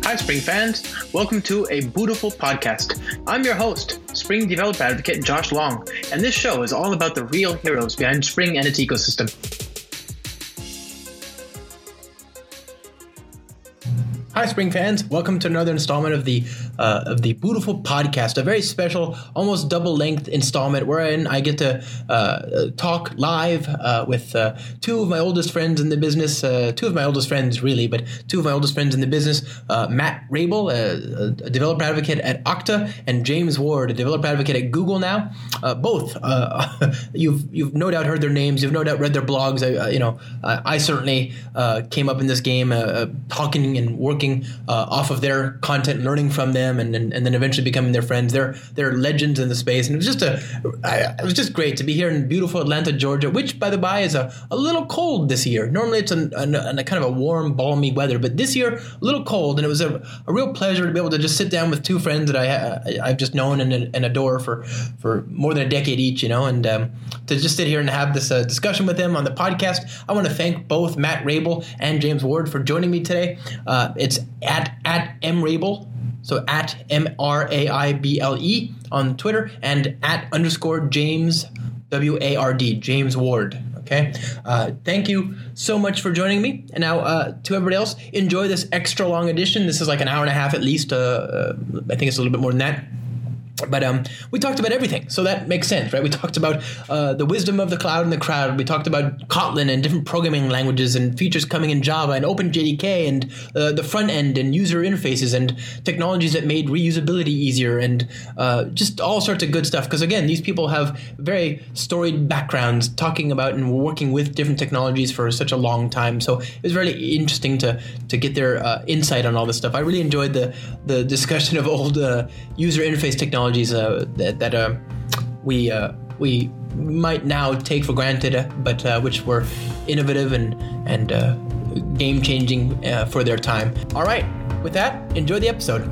Hi, Spring fans. Welcome to a Bootiful podcast. I'm your host, Spring developer advocate Josh Long, and this show is all about the real heroes behind Spring and its ecosystem. Hi, Spring fans. Welcome to another installment of the Bootiful podcast, a very special, almost double-length installment wherein I get to talk live with two of my oldest friends in the business, two of my oldest friends, really, but two of my oldest friends in the business, Matt Rabel, a developer advocate at Okta, and James Ward, a developer advocate at Google now. Both, you've no doubt heard their names. You've no doubt read their blogs. I certainly came up in this game talking and working off of their content, learning from them, and then eventually becoming their friends. They're legends in the space, and it was just great to be here in beautiful Atlanta, Georgia, which, by the by, is a little cold this year. Normally, it's a kind of a warm, balmy weather, but this year a little cold, and it was a real pleasure to be able to just sit down with two friends that I've just known and adore for more than a decade each, and to just sit here and have this discussion with them on the podcast. I want to thank both Matt Rabel and James Ward for joining me today. It's at mrabel, so at MRAIBLE on Twitter, and at _ James WARD, James Ward. Okay. Thank you so much for joining me. And now to everybody else, enjoy this extra long edition. This is like an hour and a half at least. I think it's a little bit more than that. But we talked about everything, so that makes sense, right? We talked about the wisdom of the cloud and the crowd. We talked about Kotlin and different programming languages and features coming in Java and OpenJDK and the front end and user interfaces and technologies that made reusability easier and just all sorts of good stuff. Because again, these people have very storied backgrounds talking about and working with different technologies for such a long time. So it was really interesting to get their insight on all this stuff. I really enjoyed the discussion of old user interface technologies that we might now take for granted, but which were innovative and game-changing for their time. All right, with that, enjoy the episode.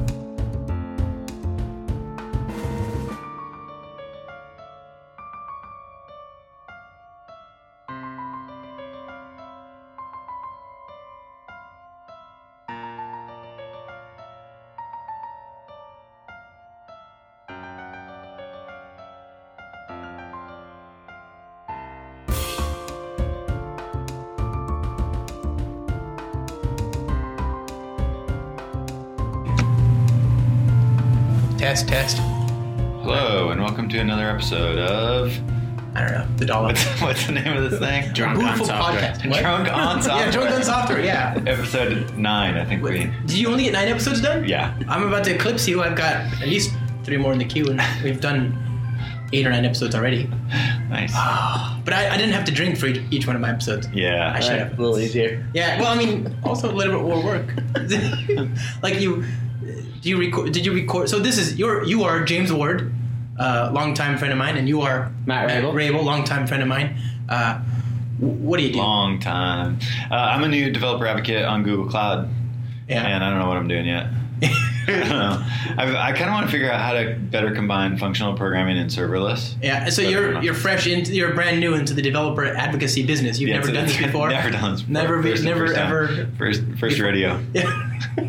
Test. Hello, and welcome to another episode of... I don't know, the dollar. What's the name of this thing? Drunk on Software. Drunk on Software. Yeah, Drunk on Software, yeah. Episode 9, I think. Did you only get 9 episodes done? Yeah. I'm about to eclipse you. I've got at least 3 more in the queue, and we've done 8 or 9 episodes already. Nice. But I didn't have to drink for each one of my episodes. Yeah. I should have. A little easier. Yeah, well, I mean, also a little bit more work. Like did you record? So this is you are James Ward, longtime friend of mine, and you are Matt Rabel, longtime friend of mine. What do you do? Long time. I'm a new developer advocate on Google Cloud. Yeah. And I don't know what I'm doing yet. I don't know. I kind of want to figure out how to better combine functional programming and serverless. Yeah, so you're brand new into the developer advocacy business. You've never done this before. Never done this before. Never First rodeo. Yeah.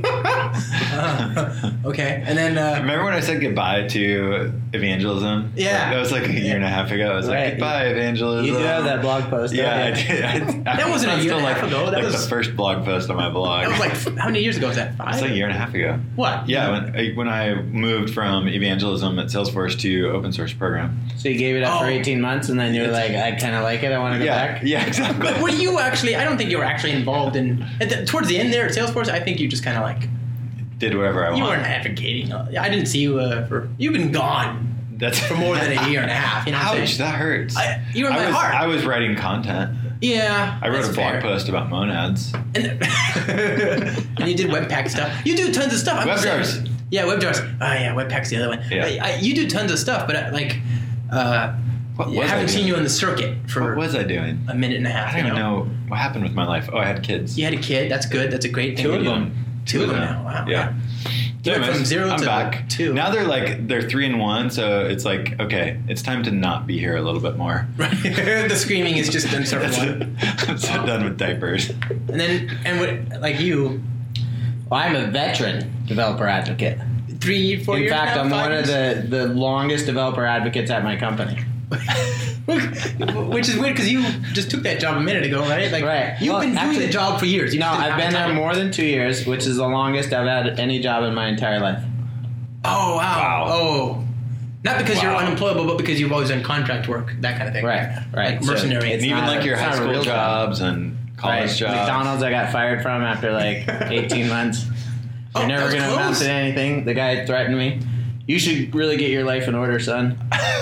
Okay, and then remember when I said goodbye to evangelism? Yeah, that was like a year and a half ago. I was like, goodbye evangelism. You do have that blog post. Yeah, I did. That wasn't a year and a half ago. That was the first blog post on my blog. That was like, how many years ago was that? 5? It's like a year and a half ago. What? Yeah, when I moved from evangelism at Salesforce to open source program. So you gave it up for 18 months, and then you were like, I kind of like it. I want to go back. Yeah, exactly. But were you actually? I don't think you were actually involved in. Towards the end there at Salesforce, I think you just kind of like did whatever I wanted. You weren't advocating. I didn't see you you've been gone. That's for more than a year and a half. You know what I'm saying? That hurts. You were in my heart. I was writing content. Yeah, I wrote a blog post about monads. And you did Webpack stuff. You do tons of stuff. WebJars. Yeah, WebJars. Oh yeah, Webpack's the other one. Yeah. You do tons of stuff, but I haven't seen you on the circuit for. What was I doing? A minute and a half. I don't even know what happened with my life. Oh, I had kids. You had a kid. That's good. That's a great thing. Two of them now. Wow. Yeah. You went from 0 I'm to back. 2. Now they're 3 and 1, so it's like, okay, it's time to not be here a little bit more. Right. The screaming is just done sort of one. I'm so done with diapers. And what, like you, Well, I'm a veteran developer advocate. 3, 4 In years fact, now, I'm 5 one of years? the longest developer advocates at my company. Which is weird because you just took that job a minute ago, right? Like, Right. You've Well, been doing actually- the job for years. You No, just didn't I've have been the there time. more than 2 years, which is the longest I've had any job in my entire life. Oh, wow. Wow. Oh. Not because you're Wow. unemployable, but because you've always done contract work, that kind of thing. Right. Like So mercenary. it's And even not- like your it's high not a school real job. jobs and college Right. jobs. McDonald's I got fired from after like 18 months. Oh, You're never that was going to amount close. to anything. The guy threatened me. You should really get your life in order, son.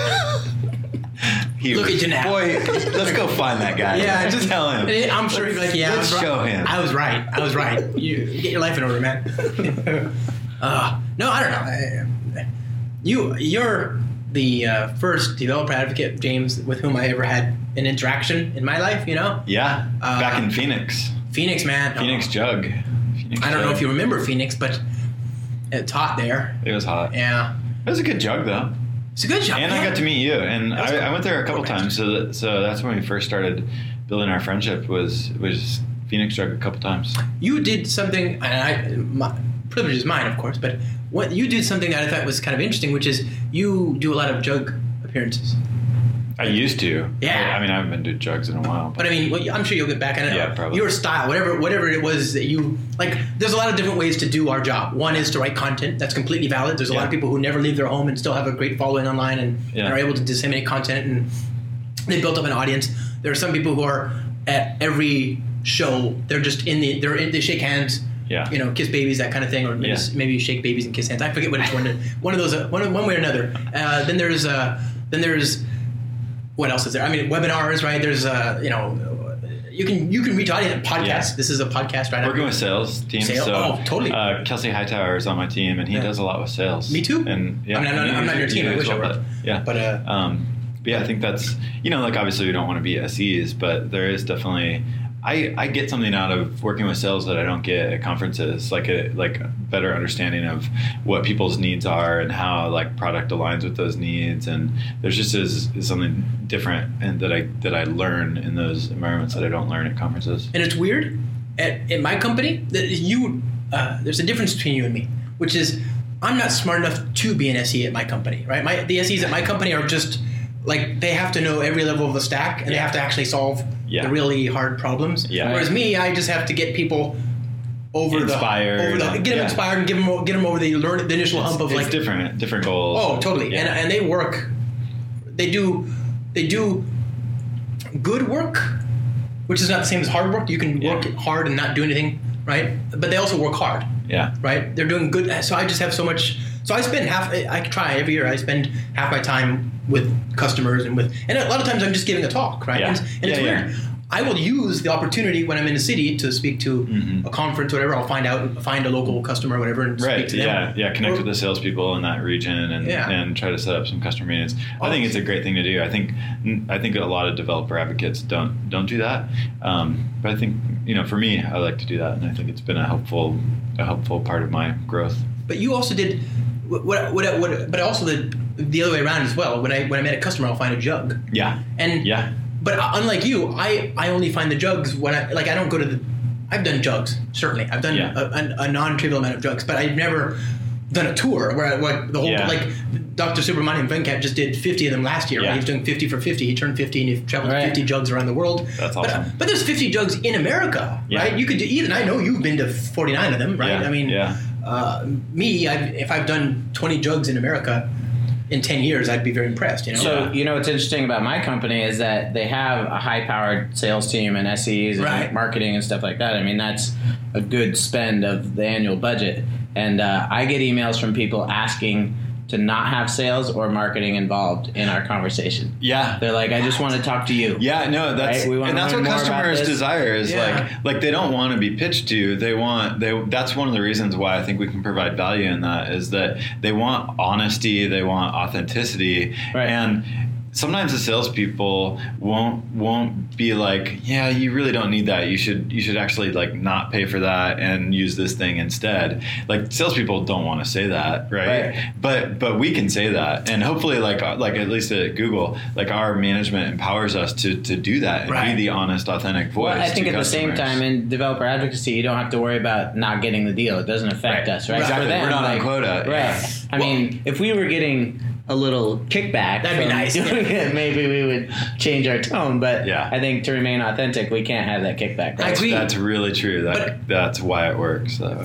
Look at you now. Boy, let's go find that guy. Yeah, just tell him. I'm sure he'd be like, yeah, Let's I was show right. him. I was right. You get your life in order, man. No, I don't know. You're the first developer advocate, James, with whom I ever had an interaction in my life. You know, Yeah, back in Phoenix. Phoenix, man. No. Phoenix Jug. Phoenix I don't know Jug. if you remember Phoenix, but it's hot there. It was hot. Yeah, It was a good jug though. it's a good job. And I got to meet you, and That's cool. I went there a couple Cool, man. times. So that's when we first started building our friendship. Was Phoenix Jug a couple times. You did something, and my privilege is mine, of course. But what you did something that I thought was kind of interesting, which is you do a lot of jug appearances. I used to. Yeah. I mean, I haven't been doing jugs in a while. But I mean, well, I'm sure you'll get back on it. Yeah, probably. Your style, whatever it was that you like. There's a lot of different ways to do our job. One is to write content. That's completely valid. There's a lot of Yeah. people who never leave their home and still have a great following online and Yeah. are able to disseminate content, and they built up an audience. There are some people who are at every show. They're just they shake hands. Yeah. You know, kiss babies, that kind of thing, or maybe, Yeah. maybe you shake babies and kiss hands. I forget what it's one of those, one way or another. Then there's what else is there? I mean, webinars, right? There's you can reach audience. Podcasts. Yeah. This is a podcast, right? Working with sales teams. Sales? So, Oh, totally. Kelsey Hightower is on my team, and he Yeah. does a lot with sales. Me too. And yeah, I mean, I'm not you- your team. you I do wish as I well, were. but, yeah. But yeah, I think that's like obviously we don't want to be SEs, but there is definitely. I get something out of working with sales that I don't get at conferences, like a better understanding of what people's needs are and how like product aligns with those needs, and there's just is something different and that I learn in those environments that I don't learn at conferences. And it's weird at my company that there's a difference between you and me, which is I'm not smart enough to be an SE at my company, right? The SEs at my company are just like they have to know every level of the stack and they have to actually solve the really hard problems. Yeah. Whereas me, I just have to get people Inspired. get them inspired and get them over the initial hump of It's like different goals. Oh, totally. Yeah. And they work. They do good work, which is not the same as hard work. You can work hard and not do anything, right? But they also work hard, Yeah. right? They're doing good. So I just have so much. So I spend I try every year. I spend half my time with customers and a lot of times I'm just giving a talk, right? Yeah. And it's weird. I will use the opportunity when I'm in a city to speak to a conference, whatever. I'll find a local customer, or whatever, and speak to them. Connect with the salespeople in that region and try to set up some customer meetings. I think it's a great thing to do. I think a lot of developer advocates don't do that, but I think for me, I like to do that, and I think it's been a helpful part of my growth. But you also did but also the other way around as well. When I met a customer, I'll find a jug. Yeah. And yeah. But unlike you, I only find the jugs when I don't go to the. I've done jugs, certainly. I've done a non-trivial amount of jugs, but I've never done a tour where the whole like Dr. Subramanian Venkat just did 50 of them last year. Yeah. Right? He's doing 50 for 50. He turned 50 and he traveled 50 jugs around the world. That's awesome. But there's 50 jugs in America, right? You could do even. I know you've been to 49 of them, right? Yeah. I mean, me, if I've done 20 jugs in America in 10 years, I'd be very impressed. So what's interesting about my company is that they have a high-powered sales team and SEs and marketing and stuff like that. I mean, that's a good spend of the annual budget. And I get emails from people asking to not have sales or marketing involved in our conversation. Yeah. They're like, I just want to talk to you. Yeah, no, that's right? and that's what customers desire is like they don't want to be pitched to. That's one of the reasons why I think we can provide value in that is that they want honesty, they want authenticity. Right. And sometimes the salespeople won't be like, yeah, you really don't need that. You should actually like not pay for that and use this thing instead. Like salespeople don't want to say that, right? But we can say that, and hopefully like at least at Google, like our management empowers us to do that and be the honest, authentic voice. Well, I think to at customers. the same time in developer advocacy, you don't have to worry about not getting the deal. It doesn't affect us, right? Exactly. For them, We're not on quota. Right. Yeah. I mean, if we were getting a little kickback, that'd be nice. Doing it, maybe we would change our tone. But Yeah. I think to remain authentic, we can't have that kickback. Right? I agree. That's really true. That's why it works. So.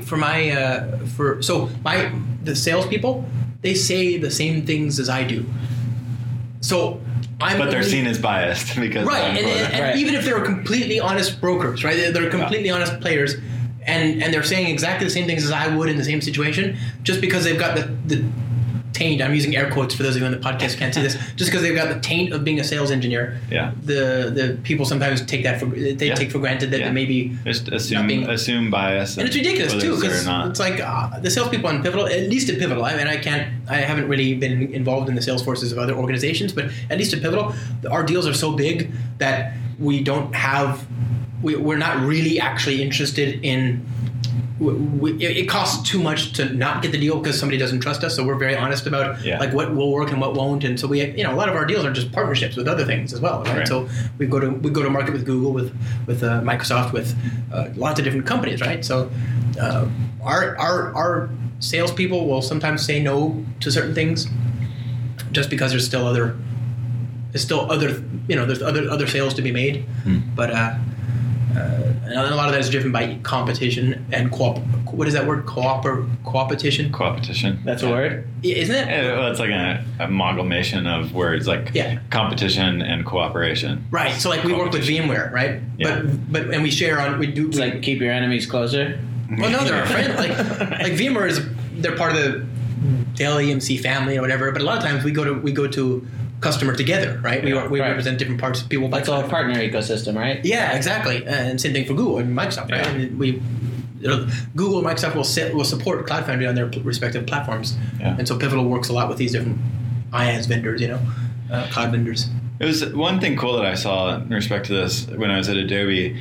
The salespeople, they say the same things as I do. So but they're seen as biased because and even if they're completely honest brokers, right? They're completely honest players, and they're saying exactly the same things as I would in the same situation, just because they've got the taint. I'm using air quotes for those of you on the podcast who can't see this. Just because they've got the taint of being a sales engineer, the people sometimes take that take for granted that they maybe just assume bias, and it's ridiculous too, because it's like the salespeople on Pivotal, at least at Pivotal. I mean, I haven't really been involved in the sales forces of other organizations, but at least at Pivotal, our deals are so big that we don't have. We're not really actually interested in. It costs too much to not get the deal because somebody doesn't trust us. So we're very honest about like what will work and what won't. And so we, a lot of our deals are just partnerships with other things as well. Right? So we go to market with Google, with Microsoft, with lots of different companies. Right. So our salespeople will sometimes say no to certain things just because there's still other sales to be made. But and a lot of that is driven by competition and what is that word? Coopetition? Coopetition. That's a word? Isn't it? Well, it's like an amalgamation of words like competition and cooperation. Right. So like we work with VMware, right? Yeah. But and we share on It's like keep your enemies closer. Well, no, they're our friend. Like VMware they're part of the Dell EMC family or whatever. But a lot of times we go to customer together, right? We represent different parts of people. That's all partner ecosystem, right? Yeah, exactly. And same thing for Google and Microsoft, right? And Google and Microsoft will support Cloud Foundry on their respective platforms. Yeah. And so Pivotal works a lot with these different IaaS vendors, cloud vendors. It was one thing cool that I saw in respect to this when I was at Adobe.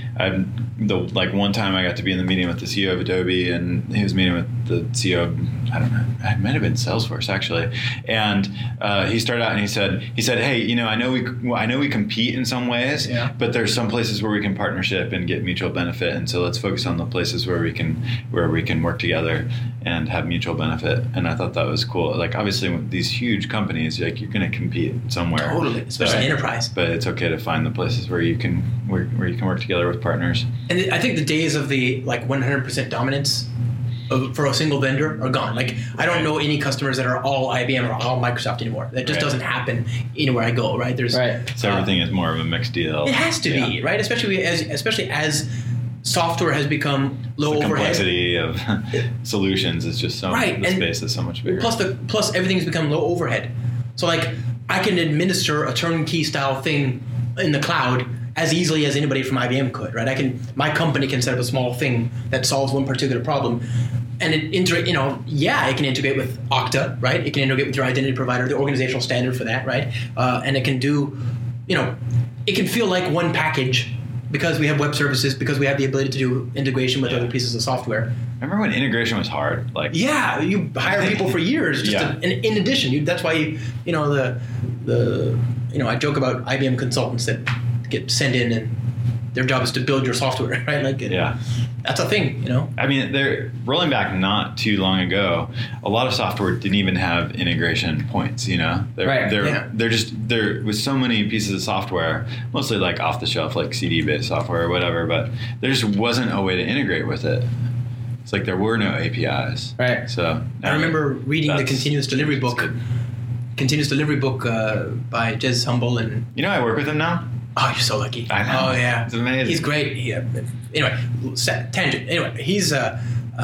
One time I got to be in the meeting with the CEO of Adobe, and he was meeting with the CEO of, I don't know, it might have been Salesforce actually. And he started out and he said, hey, I know we compete in some ways, but there's some places where we can partnership and get mutual benefit, and so let's focus on the places where we can work together and have mutual benefit. And I thought that was cool. Like obviously with these huge companies, like you're going to compete somewhere. Totally, especially enterprise. But it's okay to find the places where you can work together with partners. And I think the days of the 100% dominance for a single vendor are gone. Like I don't know any customers that are all IBM or all Microsoft anymore. That just doesn't happen anywhere I go. Right? So everything is more of a mixed deal. It has to be, right? Especially as software has become low overhead. The complexity of solutions is just so the space is so much bigger. Plus everything's become low overhead. So I can administer a turnkey style thing in the cloud as easily as anybody from IBM could, right? My company can set up a small thing that solves one particular problem, and it can integrate with Okta, right? It can integrate with your identity provider, the organizational standard for that, right? And it can do, it can feel like one package because we have web services, because we have the ability to do integration with other pieces of software. Remember when integration was hard? You hire people for years. In addition, that's why I joke about IBM consultants that get sent in and their job is to build your software, right? That's a thing, I mean, they're rolling back not too long ago. A lot of software didn't even have integration points, They're with so many pieces of software, mostly like off the shelf, like CD-based software or whatever, but there just wasn't a way to integrate with it. It's like there were no APIs. Right. So I remember reading the Continuous Delivery book. By Jez Humble and I work with him now. Oh, you're so lucky. I know. Oh, yeah. It's amazing. He's great. Anyway, tangent. Anyway, he's that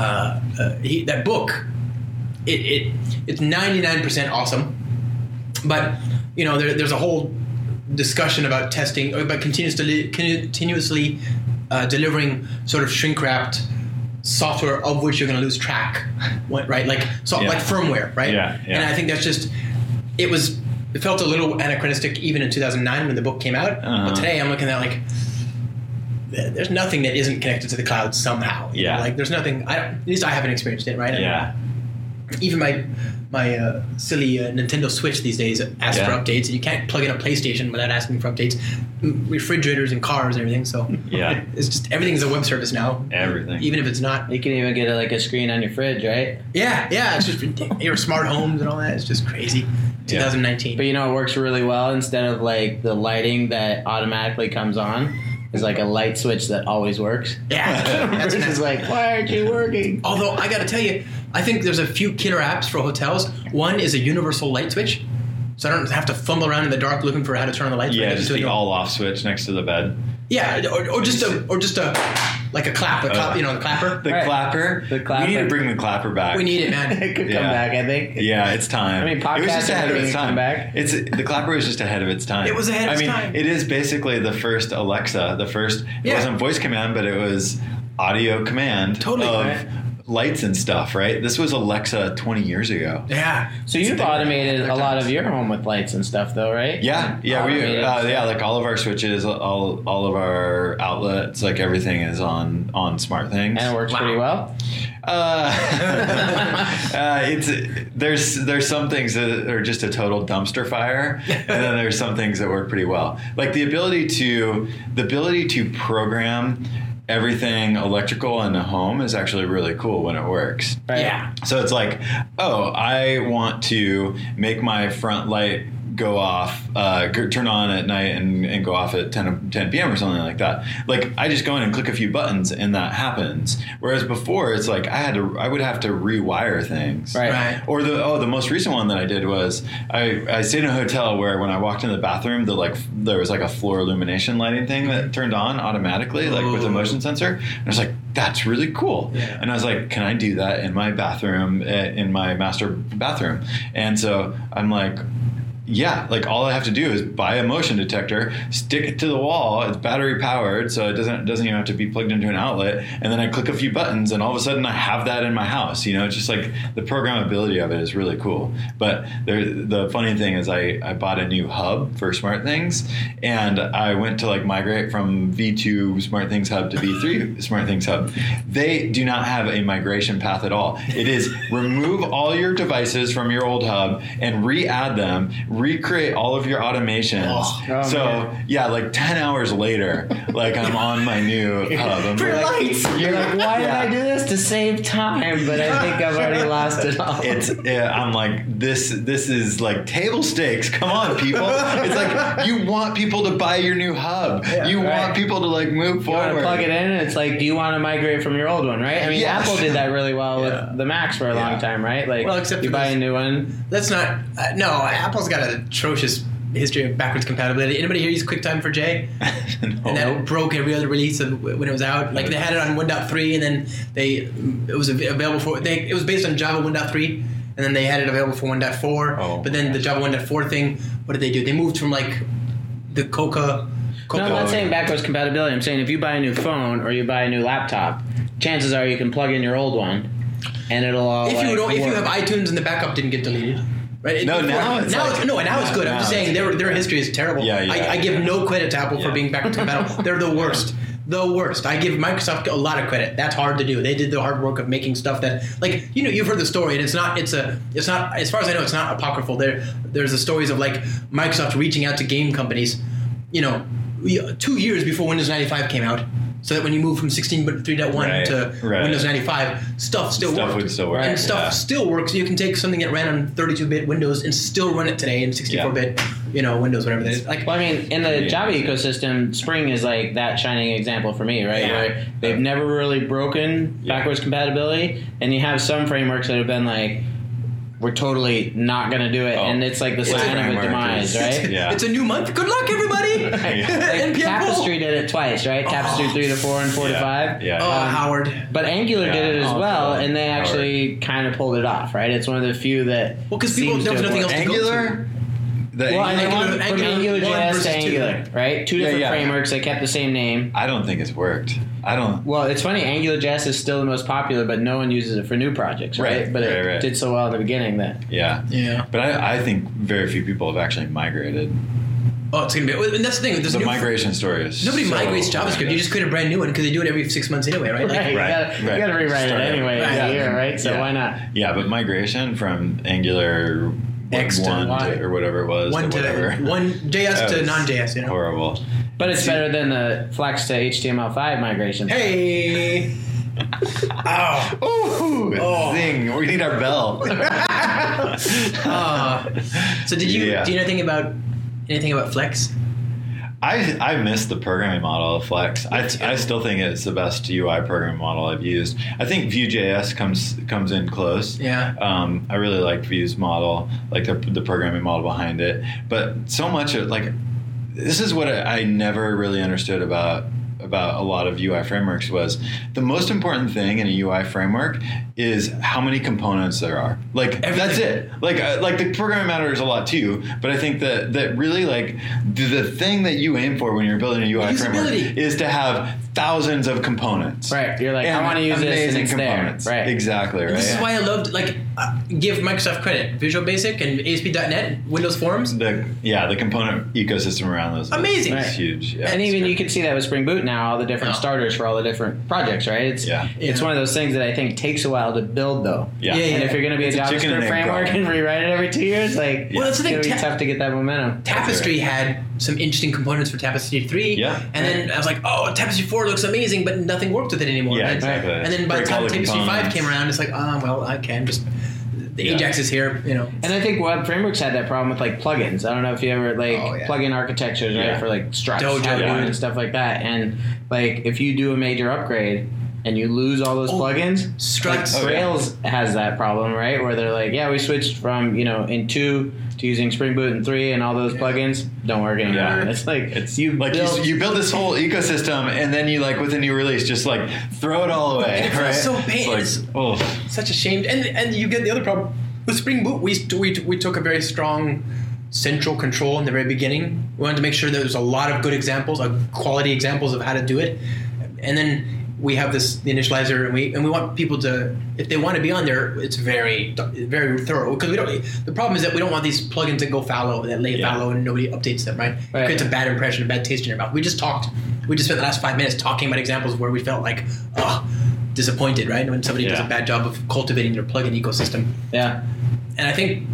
book. It's 99% awesome, but there's a whole discussion about testing, about continuously delivering sort of shrink wrapped software of which you're going to lose track, right? Like firmware, right? Yeah. And I think that's just it it felt a little anachronistic even in 2009 when the book came out. But today I'm looking at like, there's nothing that isn't connected to the cloud somehow. You know? Like there's nothing. At least I haven't experienced it, right? Yeah. Even my silly Nintendo Switch these days asks for updates, and you can't plug in a PlayStation without asking for updates. Refrigerators and cars and everything. So it's just everything's a web service now. Everything, even if it's not. You can even get a screen on your fridge, right? Yeah. It's just your smart homes and all that. It's just crazy. 2019. But you know, it works really well. Instead of like the lighting that automatically comes on, is like a light switch that always works. Yeah, that's just like, why aren't you working? Although I got to tell you, I think there's a few killer apps for hotels. One is a universal light switch, so I don't have to fumble around in the dark looking for how to turn on the lights. Yeah, just the all-off switch next to the bed. Yeah, or just a like a clapper, you know, the clapper. The clapper. We need to bring the clapper back. We need it, man. It could come back, I think. Yeah, it's time. I mean, podcast it was just ahead of its time. Back. The clapper was just ahead of its time. It was ahead of its time. It is basically the first Alexa. It wasn't voice command, but it was audio command of lights and stuff, right? This was Alexa 20 years ago. Yeah. So you've automated a lot of your home with lights and stuff, though, right? Yeah. Like all of our switches, all of our outlets, like everything is on SmartThings, and it works pretty well. There's some things that are just a total dumpster fire, and then there's some things that work pretty well. Like the ability to program everything electrical in the home is actually really cool when it works. Right. Yeah. So it's like, I want to make my front light go off, turn on at night and go off at 10 p.m. or something like that. Like I just go in and click a few buttons and that happens. Whereas before it's like I would have to rewire things. Right. Or the most recent one that I did was I stayed in a hotel where when I walked in the bathroom, there was like a floor illumination lighting thing that turned on automatically, like with a motion sensor. And I was like, that's really cool. Yeah. And I was like, can I do that in my bathroom, in my master bathroom? And so I'm like, yeah, like all I have to do is buy a motion detector, stick it to the wall. It's battery powered, so it doesn't even have to be plugged into an outlet. And then I click a few buttons, and all of a sudden I have that in my house. You know, it's just like the programmability of it is really cool. But the funny thing is, I bought a new hub for SmartThings, and I went to like migrate from V2 SmartThings Hub to V3 SmartThings Hub. They do not have a migration path at all. It is remove all your devices from your old hub and re-add them. Recreate all of your automations. Like 10 hours later, like I'm on my new hub. You're like, why did I do this to save time? But I think I've already lost it all. I'm like, this is like table stakes. Come on, people. It's like you want people to buy your new hub. You want people to like move forward. You want to plug it in, and it's like, do you want to migrate from your old one, right? I mean, Apple did that really well with the Macs for a long time, right? Like, except you buy a new one. That's not no. Apple's got an atrocious history of backwards compatibility. Anybody here use QuickTime for J? And that broke every other release when it was out. Like they had it on 1.3, and then it was available for it was based on Java 1.3, and then they had it available for 1.4. But then the Java 1.4 thing, what did they do? They moved from like the Coca. No, I'm not saying backwards compatibility. I'm saying if you buy a new phone or you buy a new laptop, chances are you can plug in your old one, and it'll all. If you have iTunes and the backup didn't get deleted. Right? Now it's good. I'm just saying their history is terrible. I give no credit to Apple for being backwards compatible. They're the worst. The worst. I give Microsoft a lot of credit. That's hard to do. They did the hard work of making stuff that, like, you know, you've heard the story, and it's not. As far as I know, it's not apocryphal. There's the stories of like Microsoft reaching out to game companies, you know, 2 years before Windows 95 came out. So that when you move from 16.3.1 to Windows 95, stuff would still work. And stuff still works. You can take something that ran on 32-bit Windows and still run it today in 64-bit, Windows, whatever that is. Like, well, I mean, in the Java ecosystem, Spring is like that shining example for me, right? Where they've never really broken backwards compatibility, and you have some frameworks that have been like, we're totally not going to do it, and it's like the sign of a demise, right? It's a new month. Good luck, everybody! Like Tapestry did it twice, right? Tapestry 3 to 4 and 4 to 5. Howard. But Angular did it as well, and they actually kind of pulled it off, right? It's one of the few that. Well, because people there was nothing else to Angular. Well, I think Angular- from Angular one AngularJS versus to two. Angular, right? Two different yeah. frameworks. They kept the same name. I don't think it's worked. I don't. Well, it's funny. AngularJS is still the most popular, but no one uses it for new projects, right? Right, But it right. did so well in the beginning that. Yeah. Yeah. But I think very few people have actually migrated. Oh, it's gonna be. And that's the thing. There's The new- migration story is Nobody so migrates JavaScript. horrendous. You just create a brand new one because they do it every 6 months anyway, right? Like, Right, you Right. gotta rewrite Start it anyway over. every Right. year, right? So Yeah. why not? Yeah, but migration from Angular X to 1 Y. or whatever it was one to whatever. one JS That to was non-JS. You know. Horrible. But it's better than the Flex to HTML5 migration. Hey. Oh. Ooh, Oh. zing! We need our bell. So did you Yeah. do you know anything about Flex? I miss the programming model of Flex. I still think it's the best UI programming model I've used. I think Vue.js comes in close. Yeah. I really like Vue's model, like the programming model behind it. But so much of this is what I never really understood about a lot of UI frameworks was the most important thing in a UI framework is how many components there are. Like that's it. Like the programming matters a lot too, but I think that really like the thing that you aim for when you're building a UI framework Usability. is to have thousands of components. Right. You're like, I want to use this and amazing it's components. there. Right. Exactly. Right. And this is why I loved give Microsoft credit. Visual Basic and ASP.NET, Windows Forms. The component ecosystem around those Amazing. is Right. huge. Yeah, And it's even great. you can see that with Spring Boot now, all the different Oh. starters for all the different projects, right? It's Yeah. one of those things that I think takes a while to build, though. Yeah. Yeah, And yeah. if you're going to be It's a a chicken and JavaScript egg framework problem. and rewrite it every 2 years, like, Well, that's the thing. it's going to be tough to get that momentum. Tapestry had some interesting components for Tapestry 3. Yeah. And then I was like, oh, Tapestry 4 looks amazing, but nothing worked with it anymore. Yeah, right? exactly. And then by the Break all time the Tapestry 5 components. came around, it's like, well, I can just. The Yeah. Ajax is here, you know. And I think web frameworks had that problem with like plugins. I don't know if you ever plugin architectures, right? Yeah. For like Struts, Dojo, Hadoop, yeah. and stuff like that. And like if you do a major upgrade and you lose all those plugins, Struts. like, Rails has that problem, right? Where they're like, yeah, we switched from in 2 to using Spring Boot in 3, and all those plugins don't work anymore. Yeah. It's like you build this whole ecosystem, and then you with a new release just throw it all away. And it feels right? so painful. It's like, Such a shame. And you get the other problem with Spring Boot. We took a very strong central control in the very beginning. We wanted to make sure that there's a lot of good examples, quality examples of how to do it, and then we have the initializer, and we want people to, if they want to be on there, it's very very thorough, because we don't. The problem is that we don't want these plugins that go fallow, that lay fallow, and nobody updates them. Right? It creates a bad impression, a bad taste in your mouth. We just spent the last 5 minutes talking about examples where we felt like, disappointed, right? When somebody does a bad job of cultivating their plugin ecosystem. Yeah. And I think,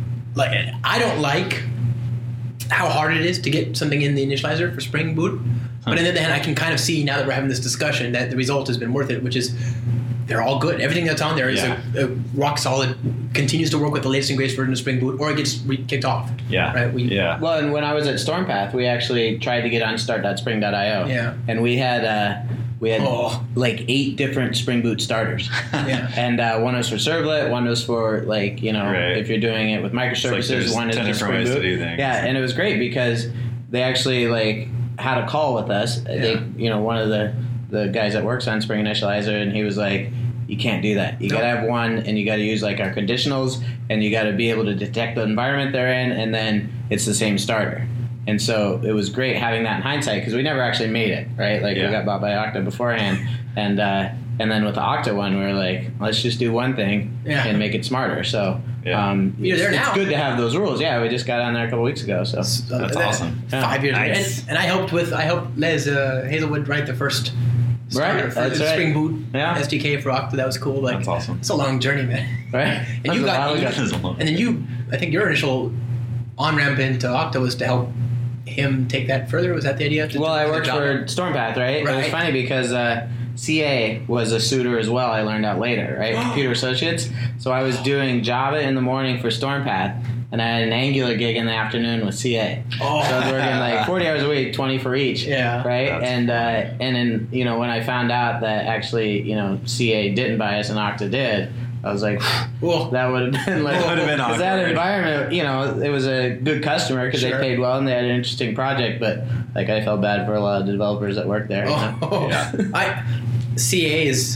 I don't like how hard it is to get something in the initializer for Spring Boot. But on the other hand, I can kind of see, now that we're having this discussion, that the result has been worth it, which is they're all good. Everything that's on there is a rock solid, continues to work with the latest and greatest version of Spring Boot, or it gets kicked off. Yeah. Right? Well, and when I was at Stormpath, we actually tried to get on start.spring.io. Yeah. And we had like 8 different Spring Boot starters. Yeah. And one was for servlet, one was for Right. if you're doing it with microservices, there's one is 10 just different Spring ways to Boot. do things. Yeah, and it was great because they actually had a call with us. They, one of the guys that works on Spring Initializer, and he was like, you can't do that. You got to have one, and you got to use our conditionals, and you got to be able to detect the environment they're in, and then it's the same starter. And so it was great having that in hindsight, because we never actually made it, right? We got bought by Okta beforehand, and then with the Okta one, we were like, let's just do one thing and make it smarter. So You're there now. it's good to have those rules. Yeah, we just got on there a couple weeks ago. So That's awesome. 5 years Nice. and I helped Les Hazelwood write the first starter for that's the right. Spring Boot Yeah. SDK for Okta. That was cool. That's awesome. It's a long journey, man. right, And you got, That's a lot. and then I think your initial on-ramp into Okta was to help him take that further. Was that the idea? Well, I worked for Stormpath, right? It was Right. funny because CA was a suitor as well. I learned out later, right? Computer Associates. So I was doing Java in the morning for Stormpath, and I had an Angular gig in the afternoon with CA. Oh. So I was working 40 hours a week, 20 for each. Yeah. Right. And then when I found out that actually CA didn't buy us and Okta did, I was like, Well, that would have been That would have been because that awkward. environment, it was a good customer because Sure. they paid well and they had an interesting project, but I felt bad for a lot of the developers that worked there. Yeah. CA is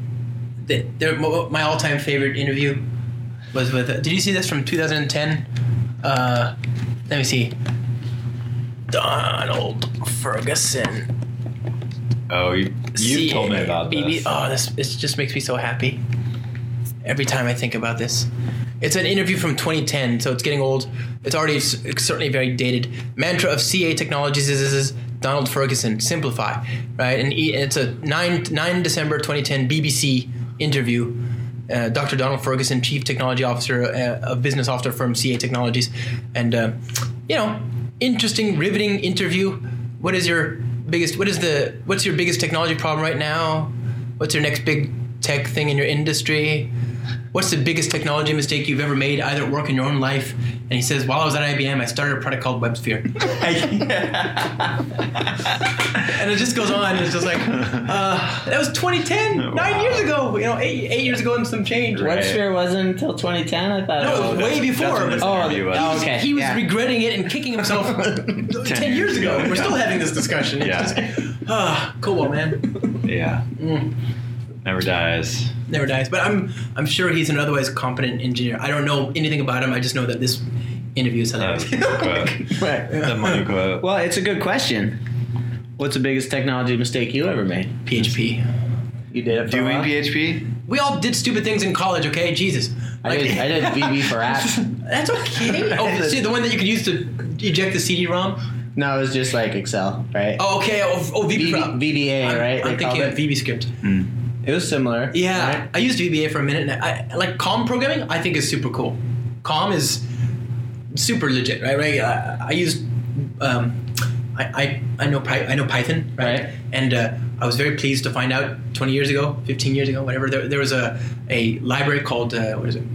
my all-time favorite interview was with. Did you see this from 2010? Let me see. Donald Ferguson. Oh, you've told me about this. Oh, this just makes me so happy. Every time I think about this. It's an interview from 2010, so it's getting old. It's certainly very dated. Mantra of CA Technologies is Donald Ferguson, simplify, right? And it's a 9 December 2010 BBC interview. Dr. Donald Ferguson, Chief Technology Officer, a business officer from CA Technologies. And, interesting, riveting interview. What's your biggest technology problem right now? What's your next big tech thing in your industry? What's the biggest technology mistake you've ever made, either at work or in your own life? And he says, while I was at IBM, I started a product called WebSphere. And it just goes on. It's just like, that was 2010, 9 years ago. 8 years ago and some change. Right. WebSphere wasn't until 2010, I thought. No, it was way before. Okay. He was regretting it and kicking himself 10 years ago. We're still having this discussion. Yeah. Cool, man. Yeah. Never dies. Never dies. But I'm sure he's an otherwise competent engineer. I don't know anything about him. I just know that this interview is hilarious. Right. The money quote. Well, it's a good question. What's the biggest technology mistake you ever made? PHP. You did it for Doing PHP? We all did stupid things in college, okay? Jesus. I did VB for apps. That's okay. See, the one that you could use to eject the CD-ROM? No, it was just like Excel, right? Oh, okay. VB for VBA, right? I'm thinking of VB script. It was similar. Yeah, right? I used VBA for a minute. And I like COM programming. I think is super cool. COM is super legit, right? I used I know Python, right? And I was very pleased to find out 20 years ago, 15 years ago, whatever. There was a library called what is it?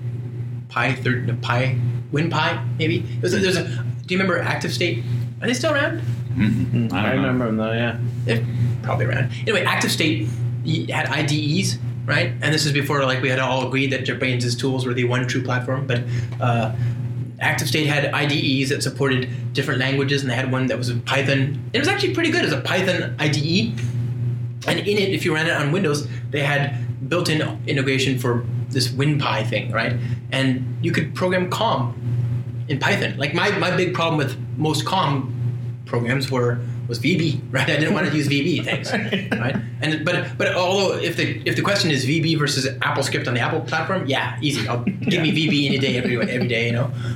WinPy maybe. Do you remember ActiveState? Are they still around? Mm-hmm. I remember them though. Yeah, they're probably around. Anyway, ActiveState had IDEs, right? And this is before we had all agreed that JetBrains' tools were the one true platform. But ActiveState had IDEs that supported different languages, and they had one that was Python. It was actually pretty good as a Python IDE. And in it, if you ran it on Windows, they had built-in integration for this WinPy thing, right? And you could program COM in Python. Like my big problem with most COM programs was VB, right? I didn't want to use VB, thanks, right? And but although if the question is VB versus AppleScript on the Apple platform, yeah, easy. Give me VB any day, every day,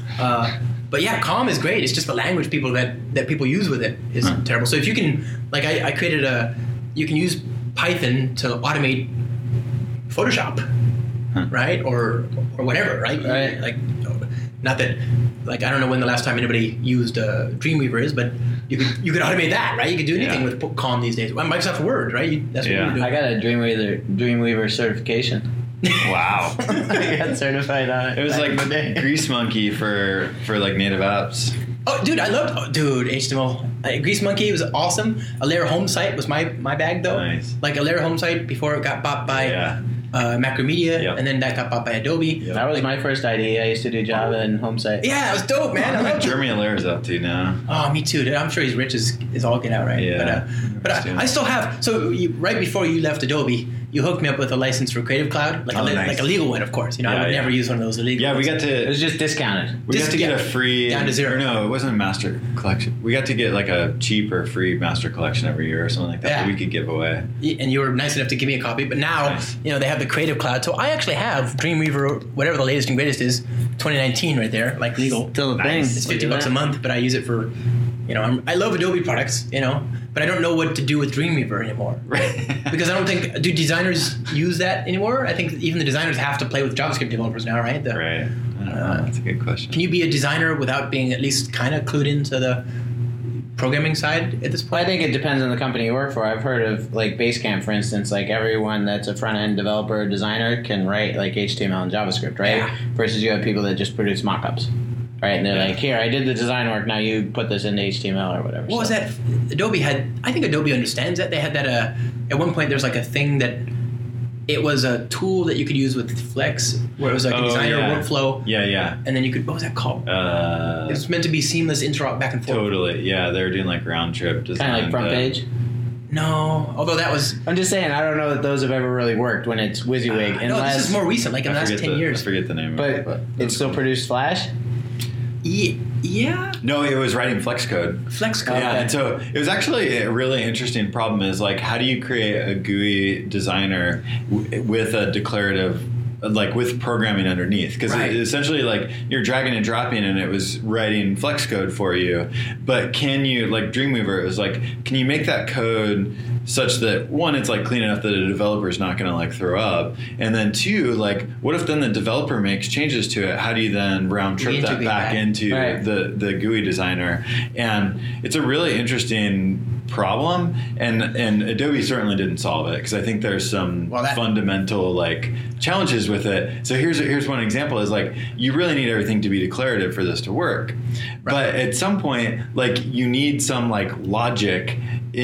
But yeah, COM is great. It's just the language that people use with it is terrible. So if you can, I created you can use Python to automate Photoshop, right? Or whatever, right? Right. Not that, I don't know when the last time anybody used Dreamweaver is, but you could automate that, right? You could do anything with COM these days. Well, Microsoft Word, right? That's what you're doing. I got a Dreamweaver certification. Wow. I got certified on it. It was like Grease Monkey for native apps. Oh, dude, I loved HTML. Grease Monkey was awesome. Alera Home Site was my bag, though. Nice. Alera Home Site before it got bought by Macromedia, and then that got bought by Adobe. Yep. That was my first IDE. I used to do Java and home site. Yeah, it was dope, man. I loved it. Jeremy Allaire's up to now. Oh, me too. Dude. I'm sure he's rich as all get out, right? Yeah. But I still have. So right before you left Adobe, you hooked me up with a license for Creative Cloud, like a legal one, of course. I would never use one of those illegal. Yeah, ones. It was just discounted. We got to get a free down to zero. No, it wasn't a master collection. We got to get a cheaper free master collection every year or something like that we could give away. And you were nice enough to give me a copy. But now, they have the Creative Cloud. So I actually have Dreamweaver, whatever the latest and greatest is, 2019 right there, legal. Still a thing. It's $50 a month, but I use it for, I love Adobe products, but I don't know what to do with Dreamweaver anymore. Right. Because I don't think, do designers use that anymore? I think even the designers have to play with JavaScript developers now, right? Right. I don't know. That's a good question. Can you be a designer without being at least kind of clued into the programming side at this point? I think it depends on the company you work for. I've heard of Basecamp, for instance, everyone that's a front-end developer or designer can write HTML and JavaScript, right? Yeah. Versus you have people that just produce mock-ups. Right, and they're here, I did the design work, now you put this into HTML or whatever. What was that? I think Adobe understands that. They had that, at one point there's a thing that, it was a tool that you could use with Flex, where it was a designer workflow. Yeah. And then you could, what was that called? It was meant to be seamless interop back and forth. Totally, yeah, they were doing round trip design. Kind of front page? No, although that was... I'm just saying, I don't know that those have ever really worked when it's WYSIWYG. No, this is more recent, in the last 10 years. I forget the name of it. But it still produced Flash? Yeah. No, it was writing Flex code. Flex code. Yeah, and so it was actually a really interesting problem is like, how do you create a GUI designer with a declarative, like with programming underneath? Because essentially like you're dragging and dropping and it was writing Flex code for you. But can you, like Dreamweaver, it was like, can you make that code such that one, it's like clean enough that a developer is not going to like throw up, and then two, like what if then the developer makes changes to it? How do you then round trip that back into the GUI designer? And it's a really interesting problem, and Adobe certainly didn't solve it, because I think there's some fundamental like challenges with it. So here's one example is like you really need everything to be declarative for this to work, but at some point like you need some like logic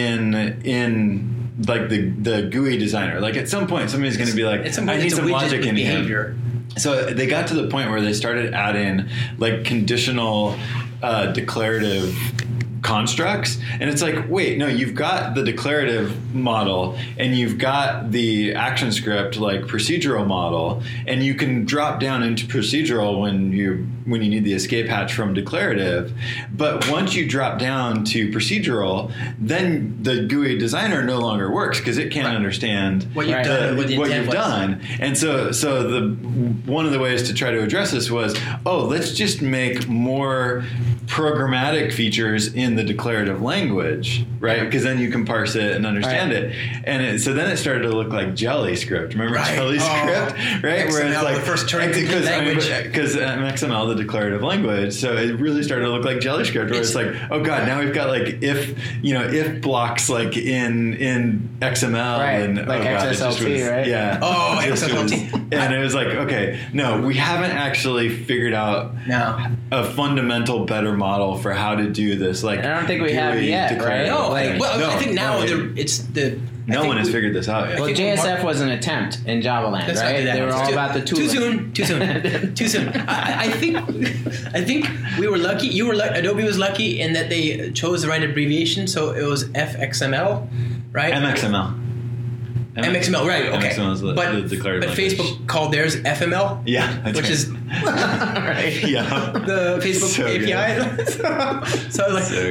in like the GUI designer. Like at some point somebody's going to be like, I need some logic in here. So they got to the point where they started adding like conditional declarative constructs, and it's like, wait, no, you've got the declarative model and you've got the ActionScript like procedural model, and you can drop down into procedural when you need the escape hatch from declarative. But once you drop down to procedural, then the GUI designer no longer works because it can't understand what you've done. And so the one of the ways to try to address this was, let's just make more programmatic features in the declarative language, right? Because then you can parse it and understand it. And so then it started to look like JellyScript. Remember JellyScript, right? XML, where it's like the first Turing language. Because XML, the declarative language, so it really started to look like JellyScript, where it's like, oh god, now we've got like if blocks like in XML, and like XSLT, right? Yeah. XSLT. And it was like, okay, no, we haven't actually figured out a fundamental better model for how to do this. Like, and I don't think we have yet, right? I think now no one has figured this out yet. Well, JSF was an attempt in Java land, right? They were all about the tooling. Too soon. I think we were lucky. Adobe was lucky in that they chose the right abbreviation, so it was FXML, right? MXML. MXML, right? Okay. MXML is the declarative but language. Facebook called theirs FML. Yeah, which is right. Yeah, the Facebook API. So I was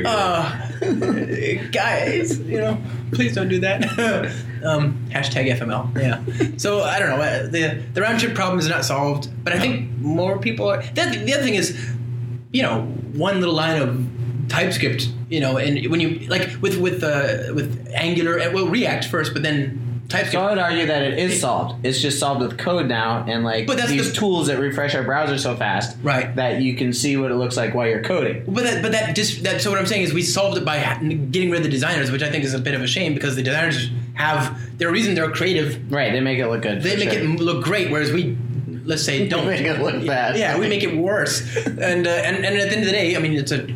like, guys, please don't do that. Hashtag FML. Yeah. So I don't know. The round trip problem is not solved, but I think more people are. The other thing is, one little line of TypeScript, and when you like with Angular, React first, but then TypeScript. So I would argue that it is solved. It's just solved with code now, and like these tools that refresh our browser so fast, right, that you can see what it looks like while you're coding. So what I'm saying is we solved it by getting rid of the designers, which I think is a bit of a shame, because the designers have their reason they're creative. Right, they make it look good. They make it look great, whereas we, let's say, don't make it look bad. Yeah, we make it worse. And at the end of the day, I mean,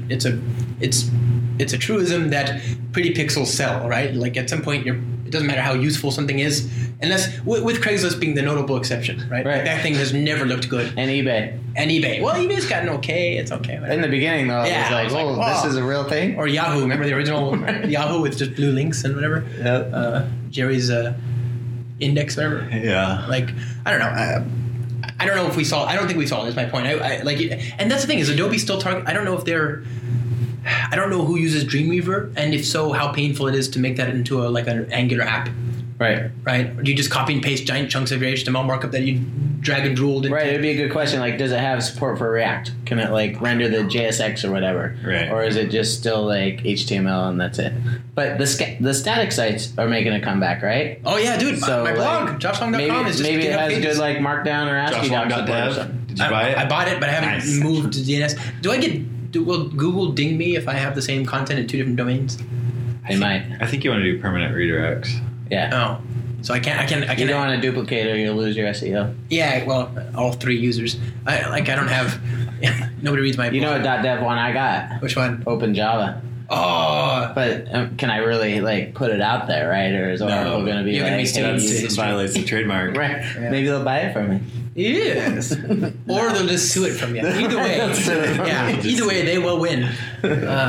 it's a truism that pretty pixels sell, right? Like at some point, it doesn't matter how useful something is, unless with Craigslist being the notable exception, right? That thing has never looked good. And eBay. Well, eBay's gotten okay. It's okay. Whatever. In the beginning, though, it was like, this is a real thing. Or Yahoo. Remember the original Yahoo with just blue links and whatever? Yeah. Jerry's index, whatever. Yeah. Like, I don't know. I don't know if we saw. I don't think we saw it. Is my point. And that's the thing, is Adobe still target. I don't know if they're. I don't know who uses Dreamweaver, and if so, how painful it is to make that into an Angular app. Right. Or do you just copy and paste giant chunks of your HTML markup that you drag and drooled into? Right. It'd be a good question. Like, does it have support for React? Can it like render the JSX or whatever? Right. Or is it just still like HTML and that's it? But the static sites are making a comeback, right? Oh yeah, dude. So my blog, joshwong.com, is just maybe it has pages. good like Markdown or ASCII doc support or something. Did you buy it? I bought it, but I haven't moved to DNS. Will Google ding me if I have the same content in two different domains? They might. I think you want to do permanent redirects. Yeah. Oh. So I can't. You don't want to duplicate or you'll lose your SEO. Yeah, well, all three users. I don't have. Nobody reads my blog. You know what .dev one I got? Which one? OpenJava. Oh. But can I really like put it out there, right? Or is Oracle going to be like, it violates the trademark. Right. Yeah. Maybe they'll buy it from me. Yes. Or they'll just sue it from you. Either way. Either way, they will win. No,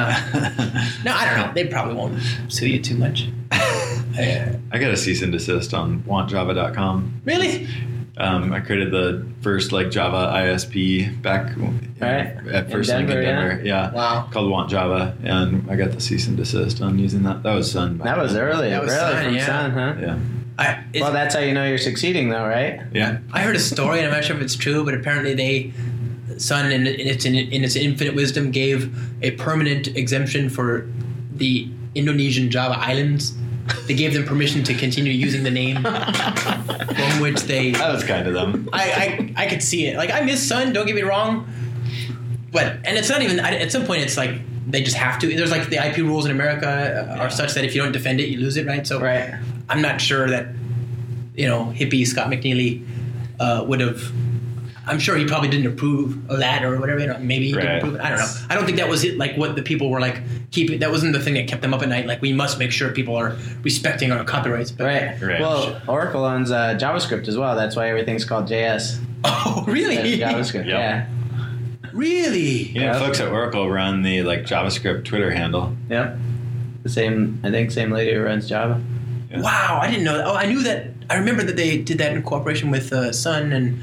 I don't know. They probably won't sue you too much. I got a cease and desist on wantjava.com. Really? I created the first like Java ISP back at first in Denver. Yeah. Wow. Called Want Java, and I got the cease and desist on using that. That was Sun. That was early. That was really Sun, from yeah. Sun, huh? Yeah. Well, that's how you know you're succeeding, though, right? Yeah. I heard a story, and I'm not sure if it's true, but apparently Sun, in its infinite wisdom, gave a permanent exemption for the Indonesian Java islands. They gave them permission to continue using the name from which they... That was kind of them. I could see it. Like, I miss Sun, don't get me wrong. And it's not even... At some point, it's like they just have to. There's like the IP rules in America are such that if you don't defend it, you lose it, right? So I'm not sure that, hippie Scott McNeely would have... I'm sure he probably didn't approve of that or whatever. Maybe he didn't approve it. I don't know. I don't think that was it. Like what the people were like keeping. That wasn't the thing that kept them up at night. Like we must make sure people are respecting our copyrights. But, right. Well, Oracle owns JavaScript as well. That's why everything's called JS. Oh, really? JavaScript. Yep. Yeah. Really? Yeah. Folks at Oracle run the like JavaScript Twitter handle. Yep. The same lady who runs Java. Yeah. Wow, I didn't know that. Oh, I knew that. I remember that they did that in cooperation with Sun and.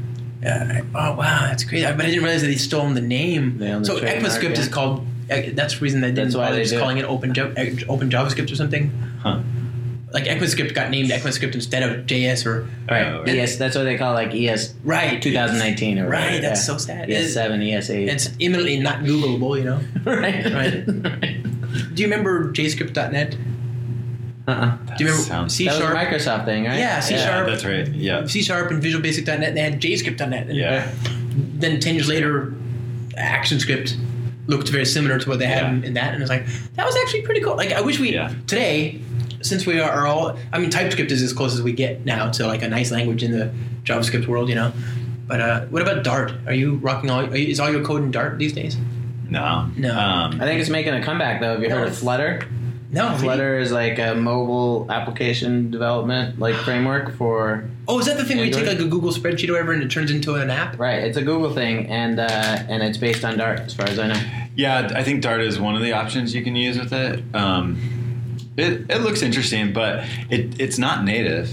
Oh wow, that's crazy! But I didn't realize that they stole the name. So ECMAScript is called. That's the reason they didn't bother just calling it Open JavaScript or something. Huh. Like ECMAScript got named ECMAScript instead of JS or ES. That's what they call like ES. Right. 2019 or whatever. Right. That's so sad. ES7, ES8. It's imminently not Googleable, Right. Do you remember JScript.net? Do you remember C#? That was a Microsoft thing, right? Yeah, C#. Yeah, that's right. Yeah. C# and VisualBasic.net. They had JScript.net. Yeah. Then 10 years later, ActionScript looked very similar to what they had in that, and it's like that was actually pretty cool. Like I wish we today, since we are all. I mean, TypeScript is as close as we get now to like a nice language in the JavaScript world, But what about Dart? Are you rocking is all your code in Dart these days? No. I think it's making a comeback though. Have you heard of Flutter? No. Flutter is like a mobile application development framework for. Oh, is that the thing where you take like a Google spreadsheet or whatever and it turns into an app? Right, it's a Google thing, and it's based on Dart, as far as I know. Yeah, I think Dart is one of the options you can use with it. It looks interesting, but it's not native.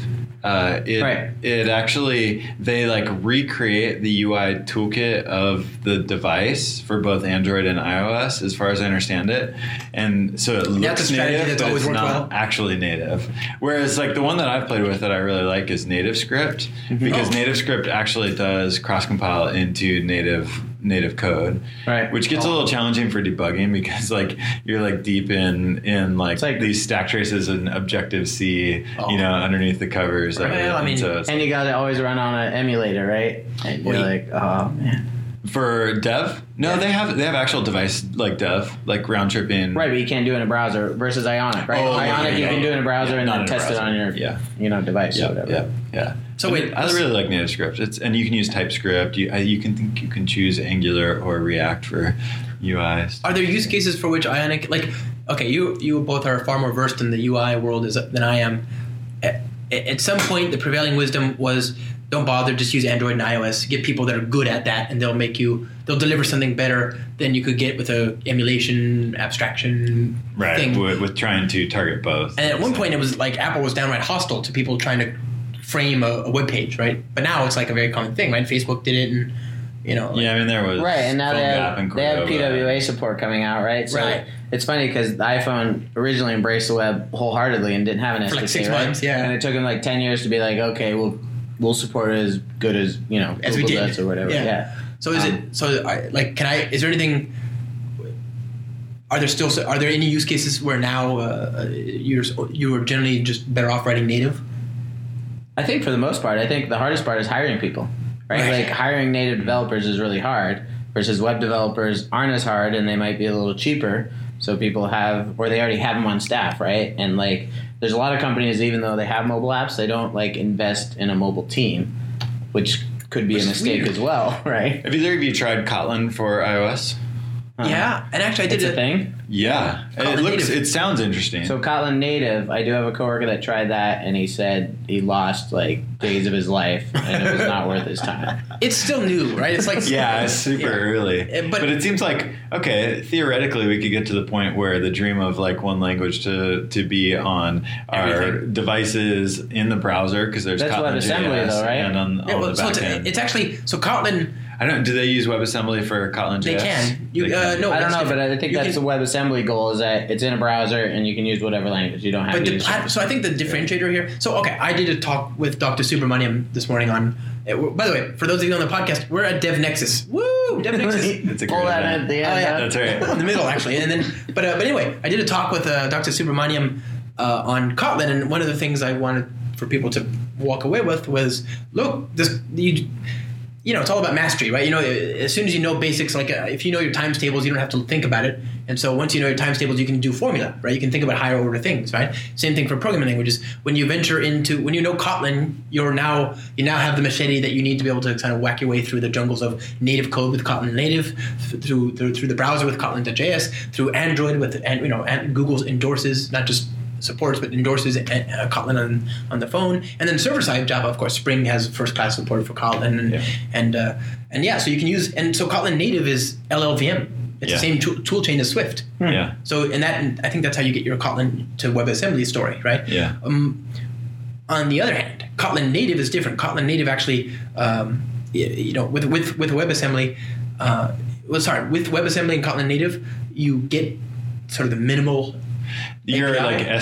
It actually they recreate the UI toolkit of the device for both Android and iOS, as far as I understand it, and so it looks native, but it's not actually native. Whereas the one that I've played with that I really like is NativeScript, because NativeScript actually does cross compile into native code, right? Which gets a little challenging for debugging because you're deep in these stack traces and Objective C, underneath the covers. And you got to always run on an emulator, right? And you're like, oh man. For dev? No, they have actual device dev, round tripping. Right, but you can't do it in a browser versus Ionic, right? Ionic you can do in a browser and then test it on your device or whatever. Yeah. So wait, I really like NativeScript. And you can use TypeScript. You can choose Angular or React for UIs. Are there use cases for which Ionic you both are far more versed in the UI world than I am. At some point, the prevailing wisdom was don't bother, just use Android and iOS. Get people that are good at that, and they'll deliver something better than you could get with a emulation abstraction thing. With trying to target both. And at one point, it was like Apple was downright hostile to people trying to frame a web page, right? But now it's a very common thing, right? Facebook did it, and there was and now they have PWA support coming out, right? So it's funny because the iPhone originally embraced the web wholeheartedly and didn't have an SDK, for 6 right? months, yeah. And it took them 10 years to be okay, we'll support it as good as as we did or whatever. Yeah. So is it? So is there anything? Are there any use cases where now you are generally just better off writing native? I think for the most part, I think the hardest part is hiring people. Right? Hiring native developers is really hard versus web developers aren't as hard and they might be a little cheaper. So people they already have them on staff, right? And there's a lot of companies, even though they have mobile apps, they don't invest in a mobile team, which could be a mistake as well, right? Have either of you tried Kotlin for iOS? Yeah, and actually I did It's a thing. Yeah, it sounds interesting. So Kotlin native, I do have a coworker that tried that, and he said he lost like days of his life, and it was not worth his time. It's still new, right? It's like it's super early, but it seems like theoretically we could get to the point where the dream of like one language to be on our devices in the browser, because there's that's Kotlin WebAssembly though, right? And on the back end. It's actually Kotlin. I don't. Do they use WebAssembly for Kotlin JS? They can. No, I don't know, but I think that's the WebAssembly goal, is that it's in a browser and you can use whatever language. You don't have to use so I think the differentiator here. So I did a talk with Dr. Subramaniam this morning on. By the way, for those of you on the podcast, we're at DevNexus. Woo, DevNexus. It's a great event. At the end. That's right. In the middle, actually, and then but anyway, I did a talk with Dr. Subramaniam on Kotlin, and one of the things I wanted for people to walk away with was, look, it's all about mastery, right? As soon as you know basics, like if you know your times tables, you don't have to think about it. And so once you know your times tables, you can do formula, right? You can think about higher order things, right? Same thing for programming languages. When you know Kotlin, you now have the machete that you need to be able to kind of whack your way through the jungles of native code with Kotlin native, through the browser with Kotlin.js, through Android with and Google's endorses, not just supports, but endorses Kotlin on the phone, and then server side Java, of course, Spring has first class support for Kotlin, so you can use, and so Kotlin native is LLVM. It's the same tool chain as Swift. Yeah. So I think that's how you get your Kotlin to WebAssembly story, right? Yeah. On the other hand, Kotlin native is different. Kotlin native actually, with WebAssembly, with WebAssembly and Kotlin native, you get sort of the minimal. Your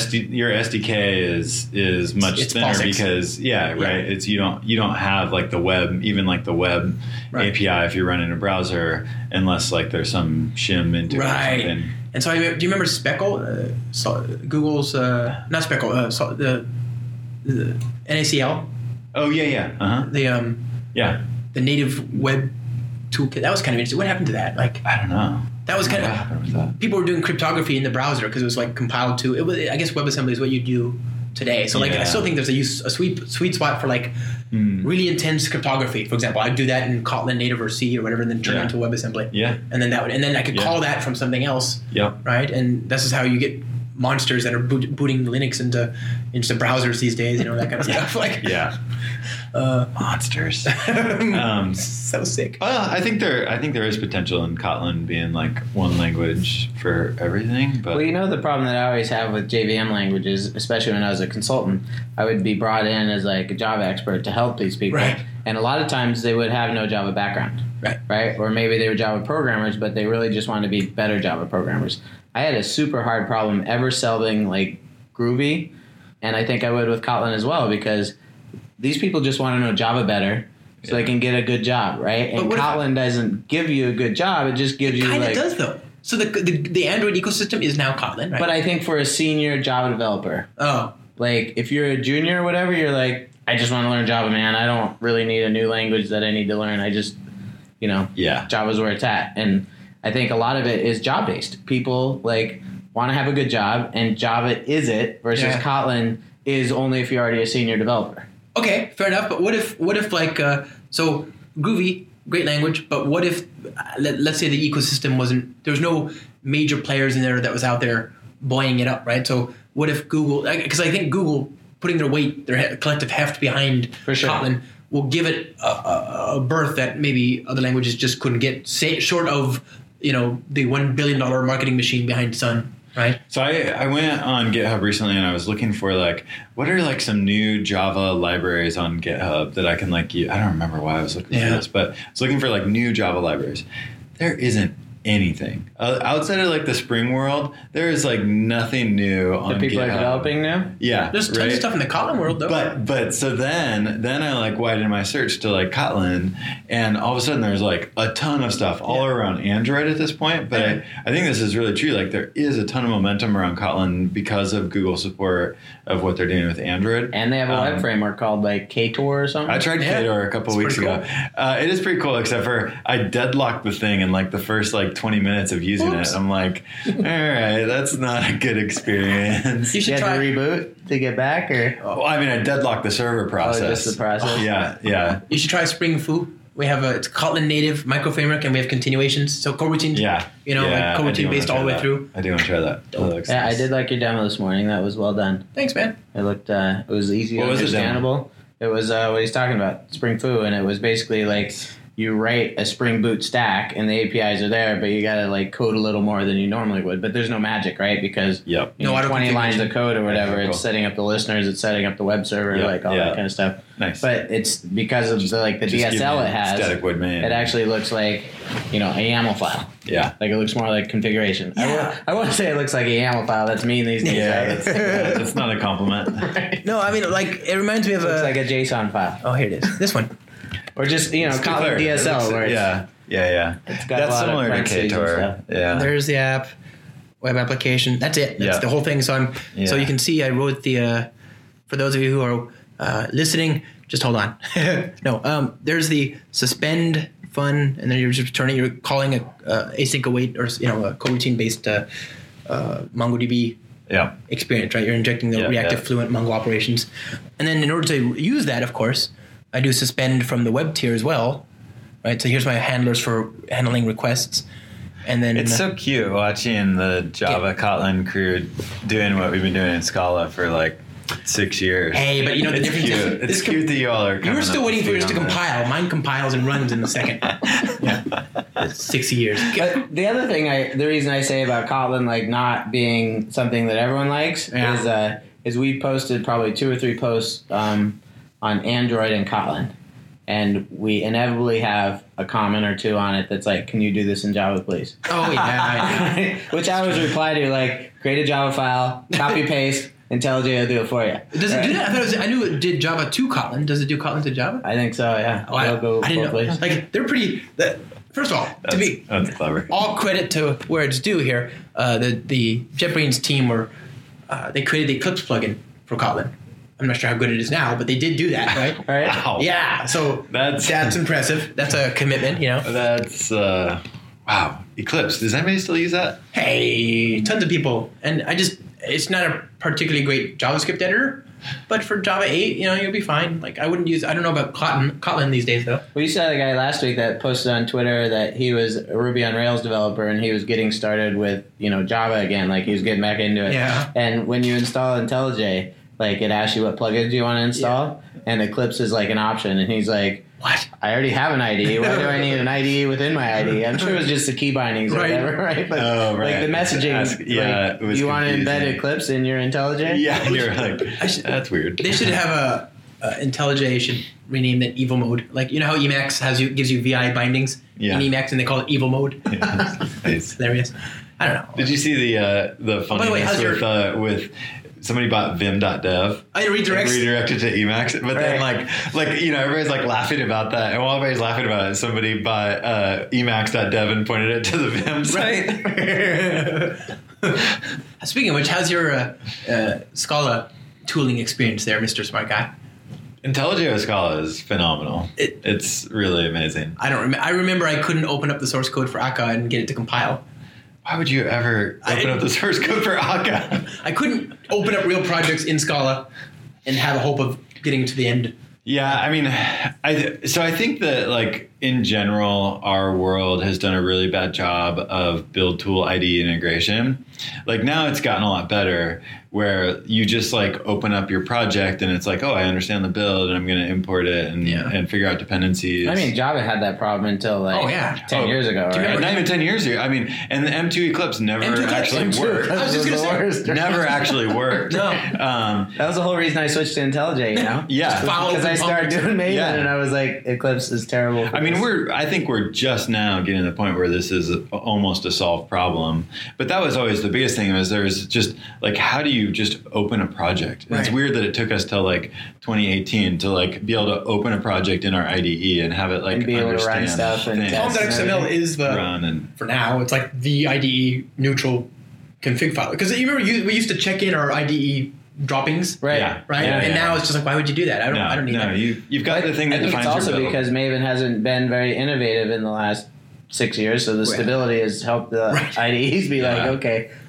SDK is much thinner because it's you don't have like the web, even like the web API if you're running a browser, unless like there's some shim into it or something. And so do you remember Speckle, Google's not Speckle, the NACL? Oh yeah. The native web toolkit, that was kind of interesting. What happened to that? Like, I don't know. That was kind of, people were doing cryptography in the browser because it was like compiled to, I guess WebAssembly is what you do today. So I still think there's a sweet spot for like really intense cryptography. For example, I'd do that in Kotlin native or C or whatever, and then turn it into WebAssembly. Yeah. And then I could call that from something else. Yeah. Right. And this is how you get monsters that are booting Linux into browsers these days, that kind of stuff. Like, monsters. So sick. I think there is potential in Kotlin being like one language for everything. But the problem that I always have with JVM languages, especially when I was a consultant, I would be brought in as like a Java expert to help these people, right. And a lot of times they would have no Java background, right? Or maybe they were Java programmers, but they really just wanted to be better Java programmers. I had a super hard problem ever selling like Groovy, and I think I would with Kotlin as well, because these people just want to know Java better so they can get a good job, right? And Kotlin doesn't give you a good job; it just gives you kind of does though. So the Android ecosystem is now Kotlin, right? But I think for a senior Java developer, like if you're a junior or whatever, you're like, I just want to learn Java, man. I don't really need a new language that I need to learn. I just, Java's where it's at. And I think a lot of it is job based. People like want to have a good job, and Java is it versus Kotlin is only if you're already a senior developer. Okay, fair enough. But what if like so Groovy, great language, but what if let's say the ecosystem there was no major players in there that was out there buoying it up, right? So what if Google, because I think Google putting their collective heft behind Kotlin will give it a berth that maybe other languages just couldn't get, short of the $1 billion marketing machine behind Sun, right? So I went on GitHub recently and I was looking for like, what are like some new Java libraries on GitHub that I can like use? I don't remember why I was looking for this, but I was looking for like new Java libraries. There isn't anything outside of like the Spring world. There is like nothing new on GitHub. People are developing now. Yeah, there's tons of stuff in the Kotlin world though. But so then I like widened my search to like Kotlin, and all of a sudden there's like a ton of stuff all around Android at this point. But I think this is really true. Like there is a ton of momentum around Kotlin because of Google support of what they're doing with Android, and they have a web framework called like Ktor or something. I tried Ktor a couple weeks ago. It is pretty cool, except for I deadlocked the thing in like the first like 20 minutes of using it. I'm like, all right, that's not a good experience. You should try to reboot to get back, or well, I mean, I deadlocked the server process. Just the process. Yeah. You should try Spring Foo We have it's Kotlin native micro framework, and we have continuations. So coroutines, like coroutine based all the way through. I do want to try that. Yeah, I did like your demo this morning. That was well done. Thanks, man. It looked, it was easy and understandable. It was what he's talking about, Spring Foo, and it was basically like you write a Spring Boot stack, and the APIs are there, but you got to like code a little more than you normally would. But there's no magic, right? Because 20 lines of code or whatever, it's setting up the listeners, it's setting up the web server, like all that kind of stuff. Nice. But it's because of the DSL it has. Static wood man. It actually looks like a YAML file. Yeah. Like it looks more like configuration. Yeah. I wouldn't say it looks like a YAML file. That's mean these days. Yeah, that's not a compliment. No, I mean, like, it reminds me of Looks like a JSON file. Oh, here it is. This one. Or just, Kotlin DSL. Where it's got that's a lot similar of to Ktor. Yeah. There's the app, web application. That's it. That's the whole thing. So so you can see I wrote the, for those of you who are listening, just hold on. No, there's the suspend fun, and then you're calling a async await or, a coroutine based MongoDB experience, right? You're injecting the reactive fluent Mongo operations. And then in order to use that, of course, I do suspend from the web tier as well, right? So here's my handlers for handling requests. And then it's so cute watching the Java Kotlin crew doing what we've been doing in Scala for like 6 years. Hey, but the it's difference cute. is it's cute that you all are. You were still waiting for yours to compile. Mine compiles and runs in a second. It's 6 years. But the other thing, the reason I say about Kotlin like not being something that everyone likes is we posted probably 2 or 3 posts on Android and Kotlin, and we inevitably have a comment or two on it that's like, "Can you do this in Java, please?" Oh yeah, which I always reply to like, "Create a Java file, copy paste." IntelliJ will do it for you. Does it do that? I knew it did Java to Kotlin. Does it do Kotlin to Java? I think so, yeah. Oh, I didn't know. Like, they're pretty... First of all, that's clever. All credit to where it's due here. The JetBrains team they created the Eclipse plugin for Kotlin. I'm not sure how good it is now, but they did do that, right? Right. Wow. Yeah, so that's impressive. That's a commitment, That's... wow. Eclipse. Does anybody still use that? Hey, tons of people. And it's not a particularly great JavaScript editor, but for Java 8, you'll be fine. Like, I don't know about Kotlin these days, though. We saw a guy last week that posted on Twitter that he was a Ruby on Rails developer and he was getting started with, Java again. Like, he was getting back into it. Yeah. And when you install IntelliJ, like, it asks you what plugins you want to install, and Eclipse is like an option. And he's like, what? I already have an IDE. Why do I need an IDE within my IDE? I'm sure it was just the key bindings or whatever, right? But like the messaging, you want to embed Eclipse in your IntelliJ? Yeah, and you're like, that's weird. They should have IntelliJ should rename that Evil Mode. Like, how Emacs gives you VI bindings in Emacs, and they call it Evil Mode. It's hilarious. I don't know. Did you see the funniness with somebody bought vim.dev. It redirected to Emacs. But then everybody's like laughing about that. And while everybody's laughing about it, somebody bought Emacs.dev and pointed it to the Vim site. Right. Speaking of which, how's your Scala tooling experience there, Mr. Smart Guy? IntelliJ with Scala is phenomenal. It's really amazing. I remember I couldn't open up the source code for Akka and get it to compile. Why would you ever open up the source code for Akka? I couldn't open up real projects in Scala and have a hope of getting to the end. Yeah, I mean, I think that, like, in general, our world has done a really bad job of build tool IDE integration. Like, now it's gotten a lot better, where you just like open up your project and it's like, oh, I understand the build and I'm going to import it and figure out dependencies. I mean, Java had that problem until 10 years ago. Right? Not even 10 years ago. I mean, and the M2 Eclipse never actually worked. I was just going to say, never actually worked. No, that was the whole reason I switched to IntelliJ. Yeah, because I started doing Maven and I was like, Eclipse is terrible. I mean, I think we're just now getting to the point where this is almost a solved problem. But that was always the biggest thing, was there's just like, how do you just open a project? And it's weird that it took us till like 2018 to like be able to open a project in our IDE and have it like and be able to run stuff and Pom.xml is for now, it's like the IDE neutral config file. Because you remember we used to check in our IDE droppings, right? Yeah. Right, and now it's just like, why would you do that? I don't need that. You've got the thing that defines your build. I think it's also because Maven hasn't been very innovative in the last 6 years, so the stability has helped the IDEs be like, okay,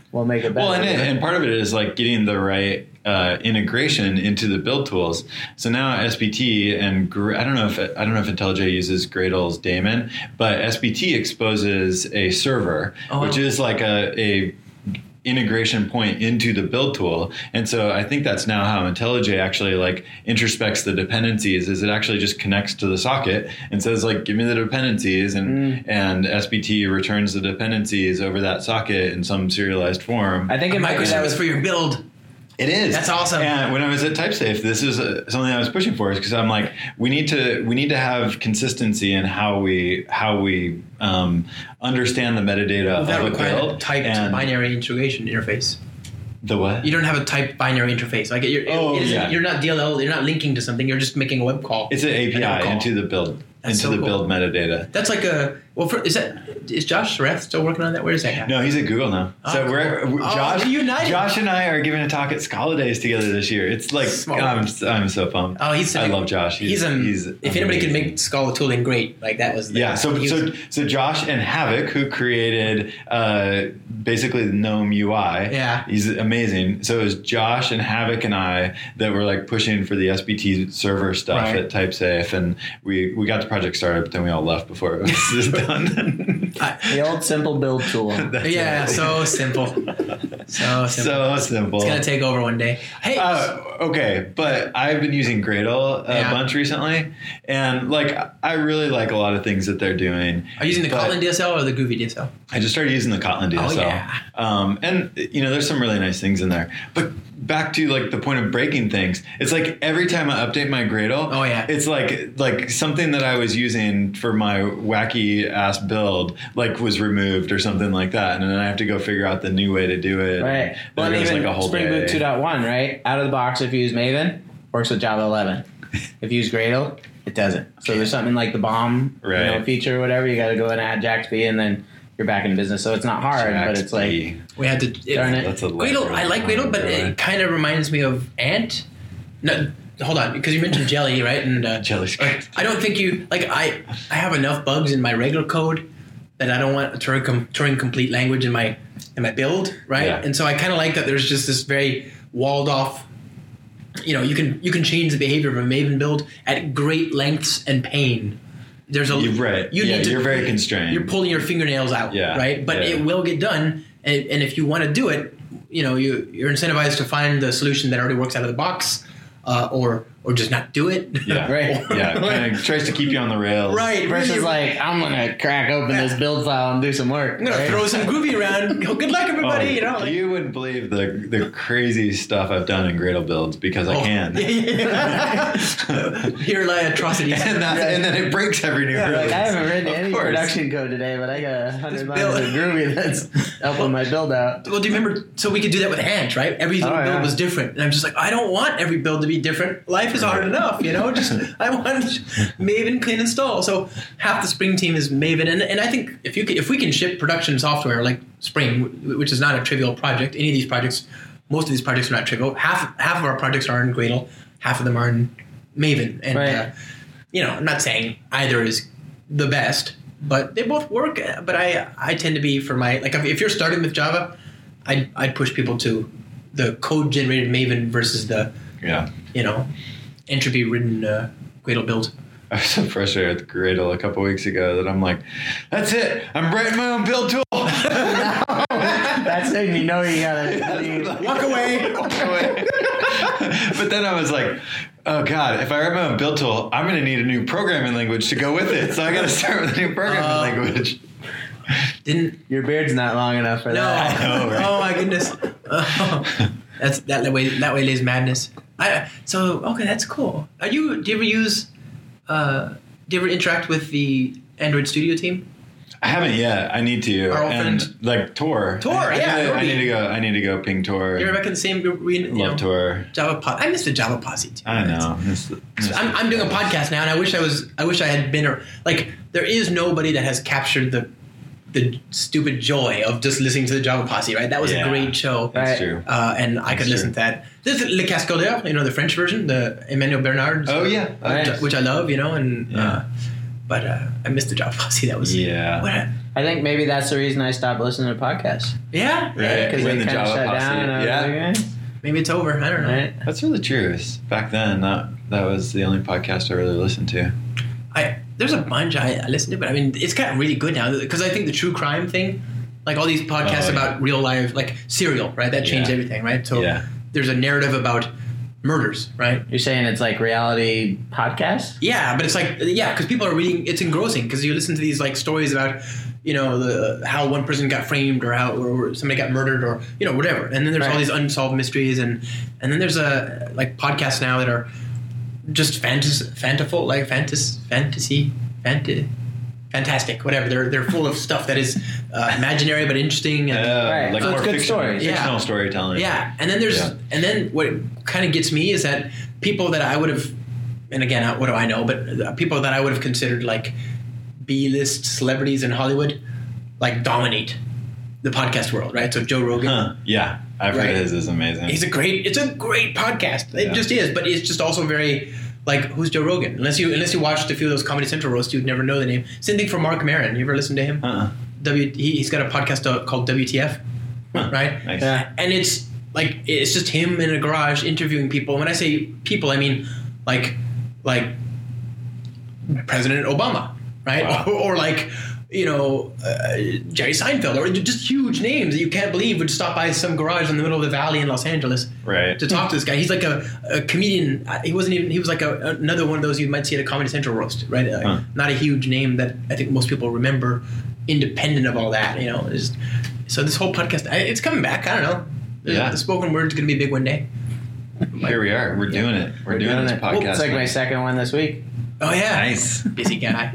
will make it better. Well, and part of it is like getting the right integration into the build tools. So now SBT and I don't know if IntelliJ uses Gradle's daemon, but SBT exposes a server, which is like a integration point into the build tool. And so I think that's now how IntelliJ actually like introspects the dependencies, is it actually just connects to the socket and says like, give me the dependencies, and SBT returns the dependencies over that socket in some serialized form. I think it might be that was for your build. It is. That's awesome. And when I was at TypeSafe, this is something I was pushing for, because I'm like, we need to have consistency in how we understand the metadata That of a requires build. a typed binary integration interface. The what? You don't have a typed binary interface. Like you're not DLL. You're not linking to something. You're just making a web call. It's an API into the build. That's into so the cool. build metadata. That's like is Josh Surratt still working on that? Where is that guy? No, he's at Google now. So Josh and I are giving a talk at Scala Days together this year. It's like I'm so pumped. Oh, I love Josh. He's if anybody can make Scala tooling great, like that was So Josh and Havoc, who created basically the GNOME UI. Yeah, he's amazing. So it was Josh and Havoc and I that were like pushing for the SBT server stuff at TypeSafe, and we got the project started, but then we all left before it was done. The old simple build tool. So simple. So simple. It's gonna take over one day. Hey, okay, but I've been using Gradle a bunch recently, and like I really like a lot of things that they're doing. Are you using the Kotlin DSL or the Groovy DSL? I just started using the Kotlin DSL. Oh, yeah. And there's some really nice things in there. But back to like the point of breaking things, it's like every time I update my Gradle, it's like something that I was using for my wacky ass build like was removed or something like that, and then I have to go figure out the new way to do it. Right. Well, even like a whole Spring Boot 2.1, right? Out of the box, if you use Maven, works with Java 11. If you use Gradle, it doesn't. So there's something like the bomb feature or whatever. You got to go and add JAXB, and then you're back in business. So it's not hard, but it's like we had to darn it. Gradle. I like Gradle, but it kind of reminds me of Ant. No, hold on, because you mentioned Jelly, right? And Jelly. I don't think you like. I have enough bugs in my regular code that I don't want a Turing complete language in my build, right? Yeah. And so I kind of like that. There's just this very walled off. You can change the behavior of a Maven build at great lengths and pain. There's a you're very constrained. You're pulling your fingernails out, right? But it will get done, and if you want to do it, you're incentivized to find the solution that already works out of the box, or just not do it. Yeah, right. Kind of tries to keep you on the rails, right? Versus like, I'm gonna crack open this build file and do some work. I'm gonna throw some Groovy around. Good luck, everybody. You wouldn't believe the crazy stuff I've done in Gradle builds because I can. Here lie atrocities, and then it breaks every new release. Like I haven't written any production code today, but I got 100 lines of Groovy that's helping my build out. Well, do you remember? So we could do that with Ant, right? Every little build was different, and I'm just like, I don't want every build to be different. Life is hard enough, Just I want Maven clean install. So half the Spring team is Maven, and I think if we can ship production software like Spring, which is not a trivial project, any of these projects, most of these projects are not trivial. Half of our projects are in Gradle, half of them are in Maven, and I'm not saying either is the best, but they both work. But I tend to be for my if you're starting with Java, I'd push people to the code generated Maven versus the entropy-ridden Gradle build. I was so frustrated with Gradle a couple weeks ago that I'm like, that's it. I'm writing my own build tool. That's it. You gotta leave. Walk away. But then I was like, oh God, if I write my own build tool, I'm going to need a new programming language to go with it. So I got to start with a new programming language. Your beard's not long enough for that? I know, right? Oh my goodness. That's that way lays madness. Okay, that's cool. Do you ever interact with the Android Studio team? I haven't yet. I need to. Our old friend, like Tor. I need to go ping Tor. You're back in the same group. Love Tor. Java Posse. I miss the Java Posse too. I know. I'm doing a podcast now, and I wish I had been there is nobody that has captured the stupid joy of just listening to the Java Posse, right? That was a great show. That's true. And I could listen to that. There's Le Cascadeur, the French version, the Emmanuel Bernard. Oh, yeah. Which I love, but I missed the Java Posse. That was... I think maybe that's the reason I stopped listening to podcasts. Yeah, Right. Because When they the kind of Java shut posse- down. And I was yeah. like, maybe it's over. I don't know. right? That's really true. Back then, that was the only podcast I really listened to. There's a bunch I listen to, but I mean, it's gotten really good now because I think the true crime thing, like all these podcasts about real life, like Serial, right? That changed everything, right? So there's a narrative about murders, right? You're saying it's like reality podcasts? Yeah, but it's like, because people are reading, it's engrossing because you listen to these like stories about, how one person got framed or somebody got murdered or, whatever. And then there's all these unsolved mysteries and then there's like podcasts now that are just fantastic, whatever. They're full of stuff that is imaginary but interesting. And, like so more it's good stories. fictional storytelling. Yeah, and then and then what kind of gets me is that people that I would have, and again, what do I know? But people that I would have considered like B-list celebrities in Hollywood, like dominate the podcast world, right? So Joe Rogan. Yeah, I've heard his is amazing. It's a great podcast. It just is, but it's just also very like, who's Joe Rogan? Unless you watched a few of those Comedy Central roasts, you'd never know the name. Same thing for Mark Maron. You ever listen to him? He's got a podcast called WTF, right? Nice. Yeah. And it's like it's just him in a garage interviewing people. When I say people, I mean like President Obama, right? Wow. Or like Jerry Seinfeld, or just huge names that you can't believe would stop by some garage in the middle of the valley in Los Angeles, right, to talk to this guy. He's like a comedian. He was like another one of those you might see at a Comedy Central roast, right? Not a huge name that I think most people remember, independent of all that, So this whole podcast, it's coming back. I don't know. The spoken word's going to be big one day. Here we are. We're doing it. We're doing this podcast. It's like my second one this week. Oh yeah, nice, busy guy.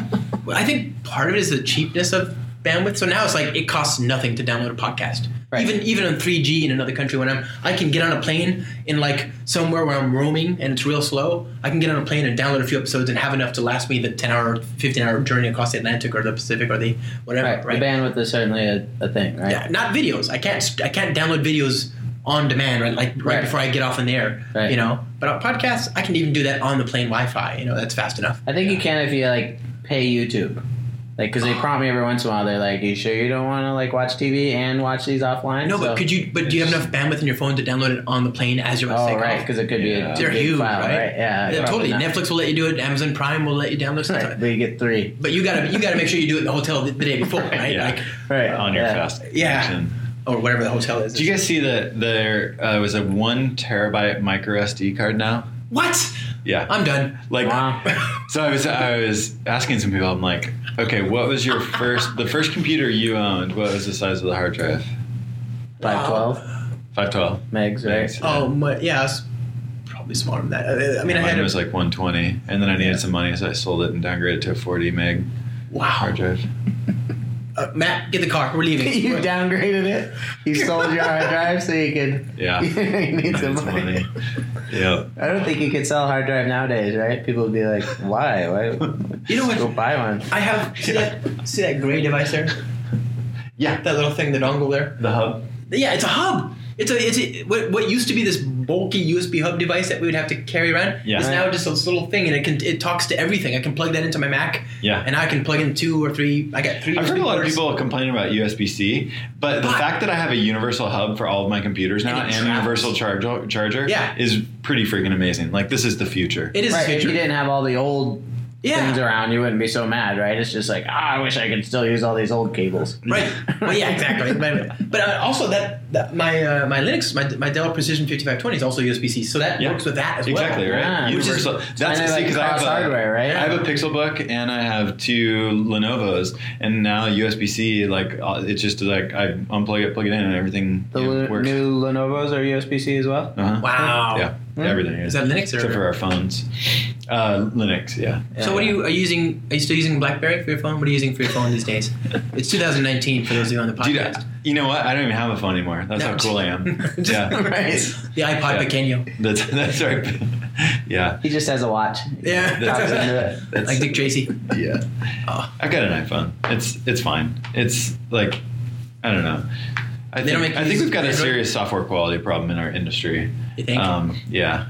I think part of it is the cheapness of bandwidth. So now it's like it costs nothing to download a podcast. Right. Even on 3G in another country, when I can get on a plane in like somewhere where I'm roaming and it's real slow, I can get on a plane and download a few episodes and have enough to last me the 10-hour, 15-hour journey across the Atlantic or the Pacific or the whatever. Right. The bandwidth is certainly a thing, right? Yeah, not videos. I can't download videos on demand, right? Like right before I get off in the air, right. But on podcasts, I can even do that on the plane Wi-Fi. That's fast enough. I think you can if you like pay YouTube, like because they prompt me every once in a while. They're like, "You sure you don't want to like watch TV and watch these offline?" No, but could you? But do you have enough bandwidth in your phone to download it on the plane as you're taking off? Because it could be a they're big huge, file, right? Yeah, totally. Netflix will let you do it. Amazon Prime will let you download stuff. Right, but you get 3. But you gotta make sure you do it in the hotel the day before, right? On your fast connection. Or whatever the hotel is. Do you guys see that there was a 1 terabyte micro SD card now? What? Yeah, I'm done. Wow. So I was asking some people. I'm like, okay, what was your the first computer you owned? What was the size of the hard drive? 512. 512 megs, right? Oh, yeah. It's probably smaller than that. I mean, mine was like 120, and then I needed some money, so I sold it and downgraded to a 40 meg hard drive. Matt, get the car. We're leaving. You downgraded it. You sold your hard drive so you could. Yeah. You need some money. Yeah. I don't think you could sell a hard drive nowadays, right? People would be like, "Why? You know what? Go buy one." I have see that gray device there. Yeah. That little thing, the dongle there. The hub. Yeah, it's a hub. It's what used to be this bulky USB hub device that we would have to carry around. Yeah. It's now just this little thing, and it talks to everything. I can plug that into my Mac. Yeah. And I can plug in 2 or 3. I got 3. I've heard a lot of people complaining about USB-C, but the fact that I have a universal hub for all of my computers now and universal charger is pretty freaking amazing. Like, this is the future. It is the future. If you didn't have all the old things around, you wouldn't be so mad, right? It's just like, I wish I could still use all these old cables. Right. Well, yeah, exactly. But also that my Linux, my Dell Precision 5520 is also USB-C, so that works with that as well. Exactly, right. Yeah. Universal. That's because I have hardware, right? I have a Pixelbook and I have 2 Lenovo's, and now USB-C, like it's just like I unplug it, plug it in, and everything works. New Lenovo's are USB-C as well. Uh-huh. Wow. Yeah. Everything is that Linux except for our phones. Linux, yeah. So what are you using? Are you still using BlackBerry for your phone? What are you using for your phone these days? It's 2019 for those of you on the podcast. Dude, you know what? I don't even have a phone anymore. That's how cool I am. Yeah. Right. The iPod Pequeño. That's right. Yeah. He just has a watch. Yeah. That's like Dick Tracy. Yeah. Oh. I've got an iPhone. It's fine. It's like, I don't know. I think we've got a serious software quality problem in our industry. You think? Yeah.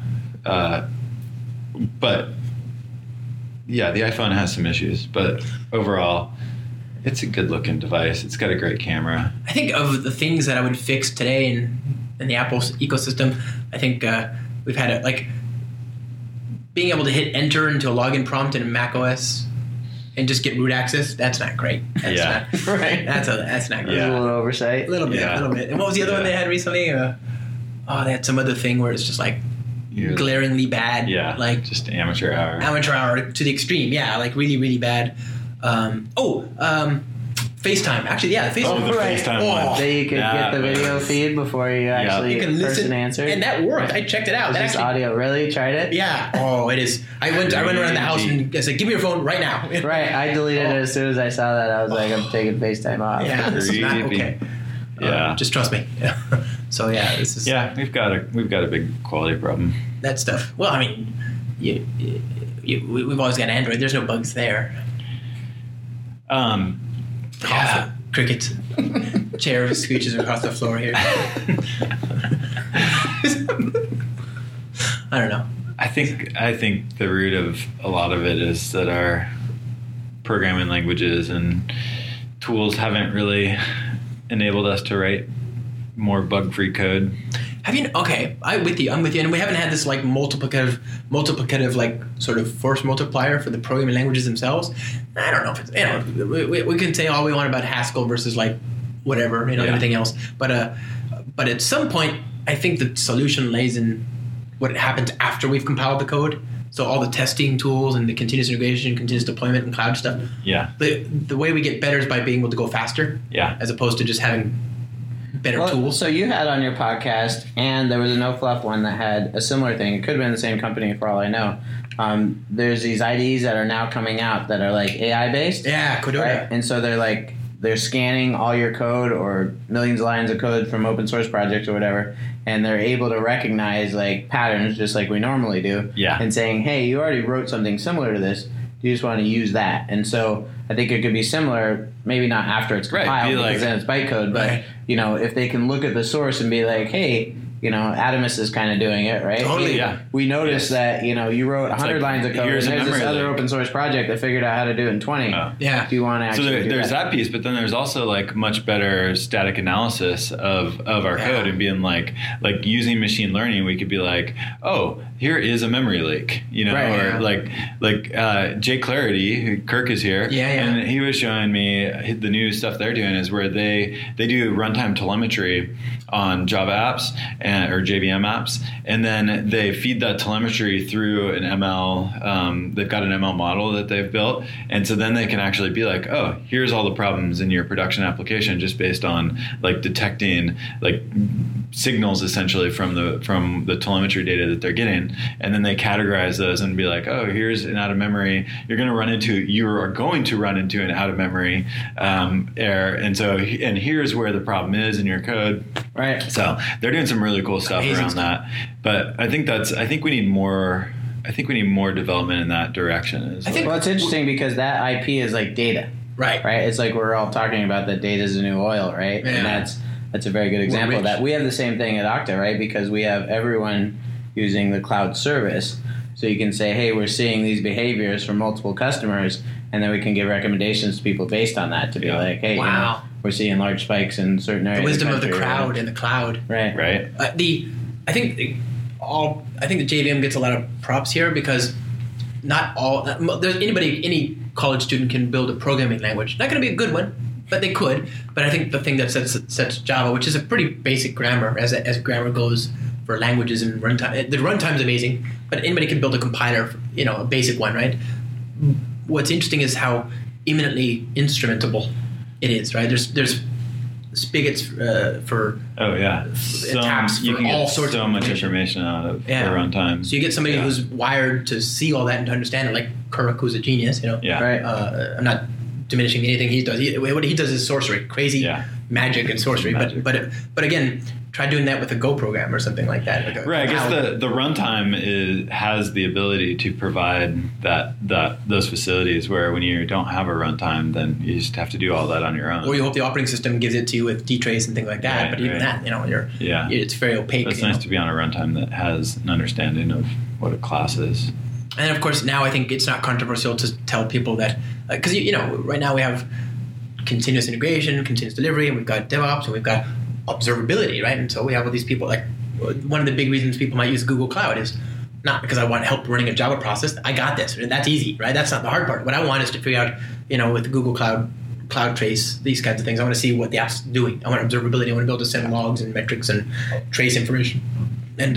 But yeah, the iPhone has some issues, but overall, It's a good looking device. It's got a great camera. I think of the things that I would fix today in the Apple ecosystem, I think we've had like being able to hit enter into a login prompt in Mac OS and just get root access. That's not great. That's not, right. That's not great. Yeah. A little oversight. A little bit. And what was the other one they had recently? They had some other thing where it's just like glaringly bad. Yeah. Like just amateur hour. Amateur hour to the extreme. Yeah. Like really, really bad. FaceTime. Actually, yeah, FaceTime. The FaceTime one. So you could get the video feed before you actually you can listen, answer. And that worked. I checked it out. It's audio. Really? Tried it? Yeah. Oh, it is. I went around the house and I said, give me your phone right now. Right. I deleted it as soon as I saw that. I was like, I'm taking FaceTime off. Yeah, this is not okay. Yeah. Just trust me. Yeah. So yeah, this is. Yeah, we've got a big quality problem. That stuff. Well, I mean, we've always got Android. There's no bugs there. Yeah. Crickets. Chair screeches across the floor here. I don't know. I think the root of a lot of it is that our programming languages and tools haven't really enabled us to write more bug-free code. I'm with you. And we haven't had this like multiplicative like sort of force multiplier for the programming languages themselves. I don't know if it's, we can say all we want about Haskell versus like whatever, everything else. But at some point, I think the solution lays in what happens after we've compiled the code. So all the testing tools and the continuous integration, continuous deployment and cloud stuff. Yeah. The way we get better is by being able to go faster. Yeah. As opposed to just having better tools. So you had on your podcast, and there was a No Fluff one that had a similar thing. It could have been the same company for all I know. There's these IDEs that are now coming out that are like AI based. Yeah, Codota. Right? And so they're scanning all your code or millions of lines of code from open source projects or whatever, and they're able to recognize like patterns just like we normally do. Yeah. And saying, hey, you already wrote something similar to this. Do you just want to use that? And so I think it could be similar, maybe not after it's compiled because then it's bytecode, but if they can look at the source and be like, hey, Adamus is kind of doing it, right? Totally, yeah. We noticed that, you wrote 100 lines of code and there's this other open source project that figured out how to do it in 20. Yeah. Do you want to actually do there's that piece, but then there's also like much better static analysis of our code and being like using machine learning, we could be like, oh, here is a memory leak, or like Jay Clarity, who Kirk is here, and he was showing me the new stuff they're doing is where they do runtime telemetry on Java apps or JVM apps, and then they feed that telemetry through an ML. They've got an ML model that they've built, and so then they can actually be like, oh, here's all the problems in your production application just based on like detecting like signals essentially from the telemetry data that they're getting, and then they categorize those and be like, oh, here's an out of memory. You are going to run into an out of memory error, and here's where the problem is in your code. Right. So they're doing some really cool stuff around that. But I think we need more development in that direction. Well, it's interesting because that IP is like data. Right. Right. It's like we're all talking about that data is the new oil, right? Yeah. And that's a very good example of that. We have the same thing at Okta, right? Because we have everyone using the cloud service. So you can say, hey, we're seeing these behaviors from multiple customers, and then we can give recommendations to people based on that to be like, hey, we're seeing large spikes in certain areas. The wisdom of the crowd in the cloud. Right. Right. I think the JVM gets a lot of props here because not all there's any college student can build a programming language. Not going to be a good one, but they could. But I think the thing that sets Java, which is a pretty basic grammar as grammar goes for languages and runtime. The runtime's amazing, but anybody can build a compiler, a basic one, right? What's interesting is how eminently instrumentable it is, right? There's spigots for taps you for can all get sorts so of much information out of the runtime. So you get somebody who's wired to see all that and to understand it, like Kirk, who's a genius. Right. I'm not diminishing anything he does. What he does is sorcery, crazy magic and sorcery. But again, try doing that with a Go program or something like that. I guess the runtime has the ability to provide those facilities where when you don't have a runtime, then you just have to do all that on your own. Or you hope the operating system gives it to you with dtrace and things like that. Right, but even that, it's very opaque. It's nice to be on a runtime that has an understanding of what a class is. And of course, now I think it's not controversial to tell people that because right now we have continuous integration, continuous delivery, and we've got DevOps, and we've got observability, right? And so we have all these people. Like one of the big reasons people might use Google Cloud is not because I want help running a Java process. I got this. That's easy, right? That's not the hard part. What I want is to figure out, with Google Cloud Trace, these kinds of things. I want to see what the app's doing. I want observability. I want to be able to send logs and metrics and trace information. And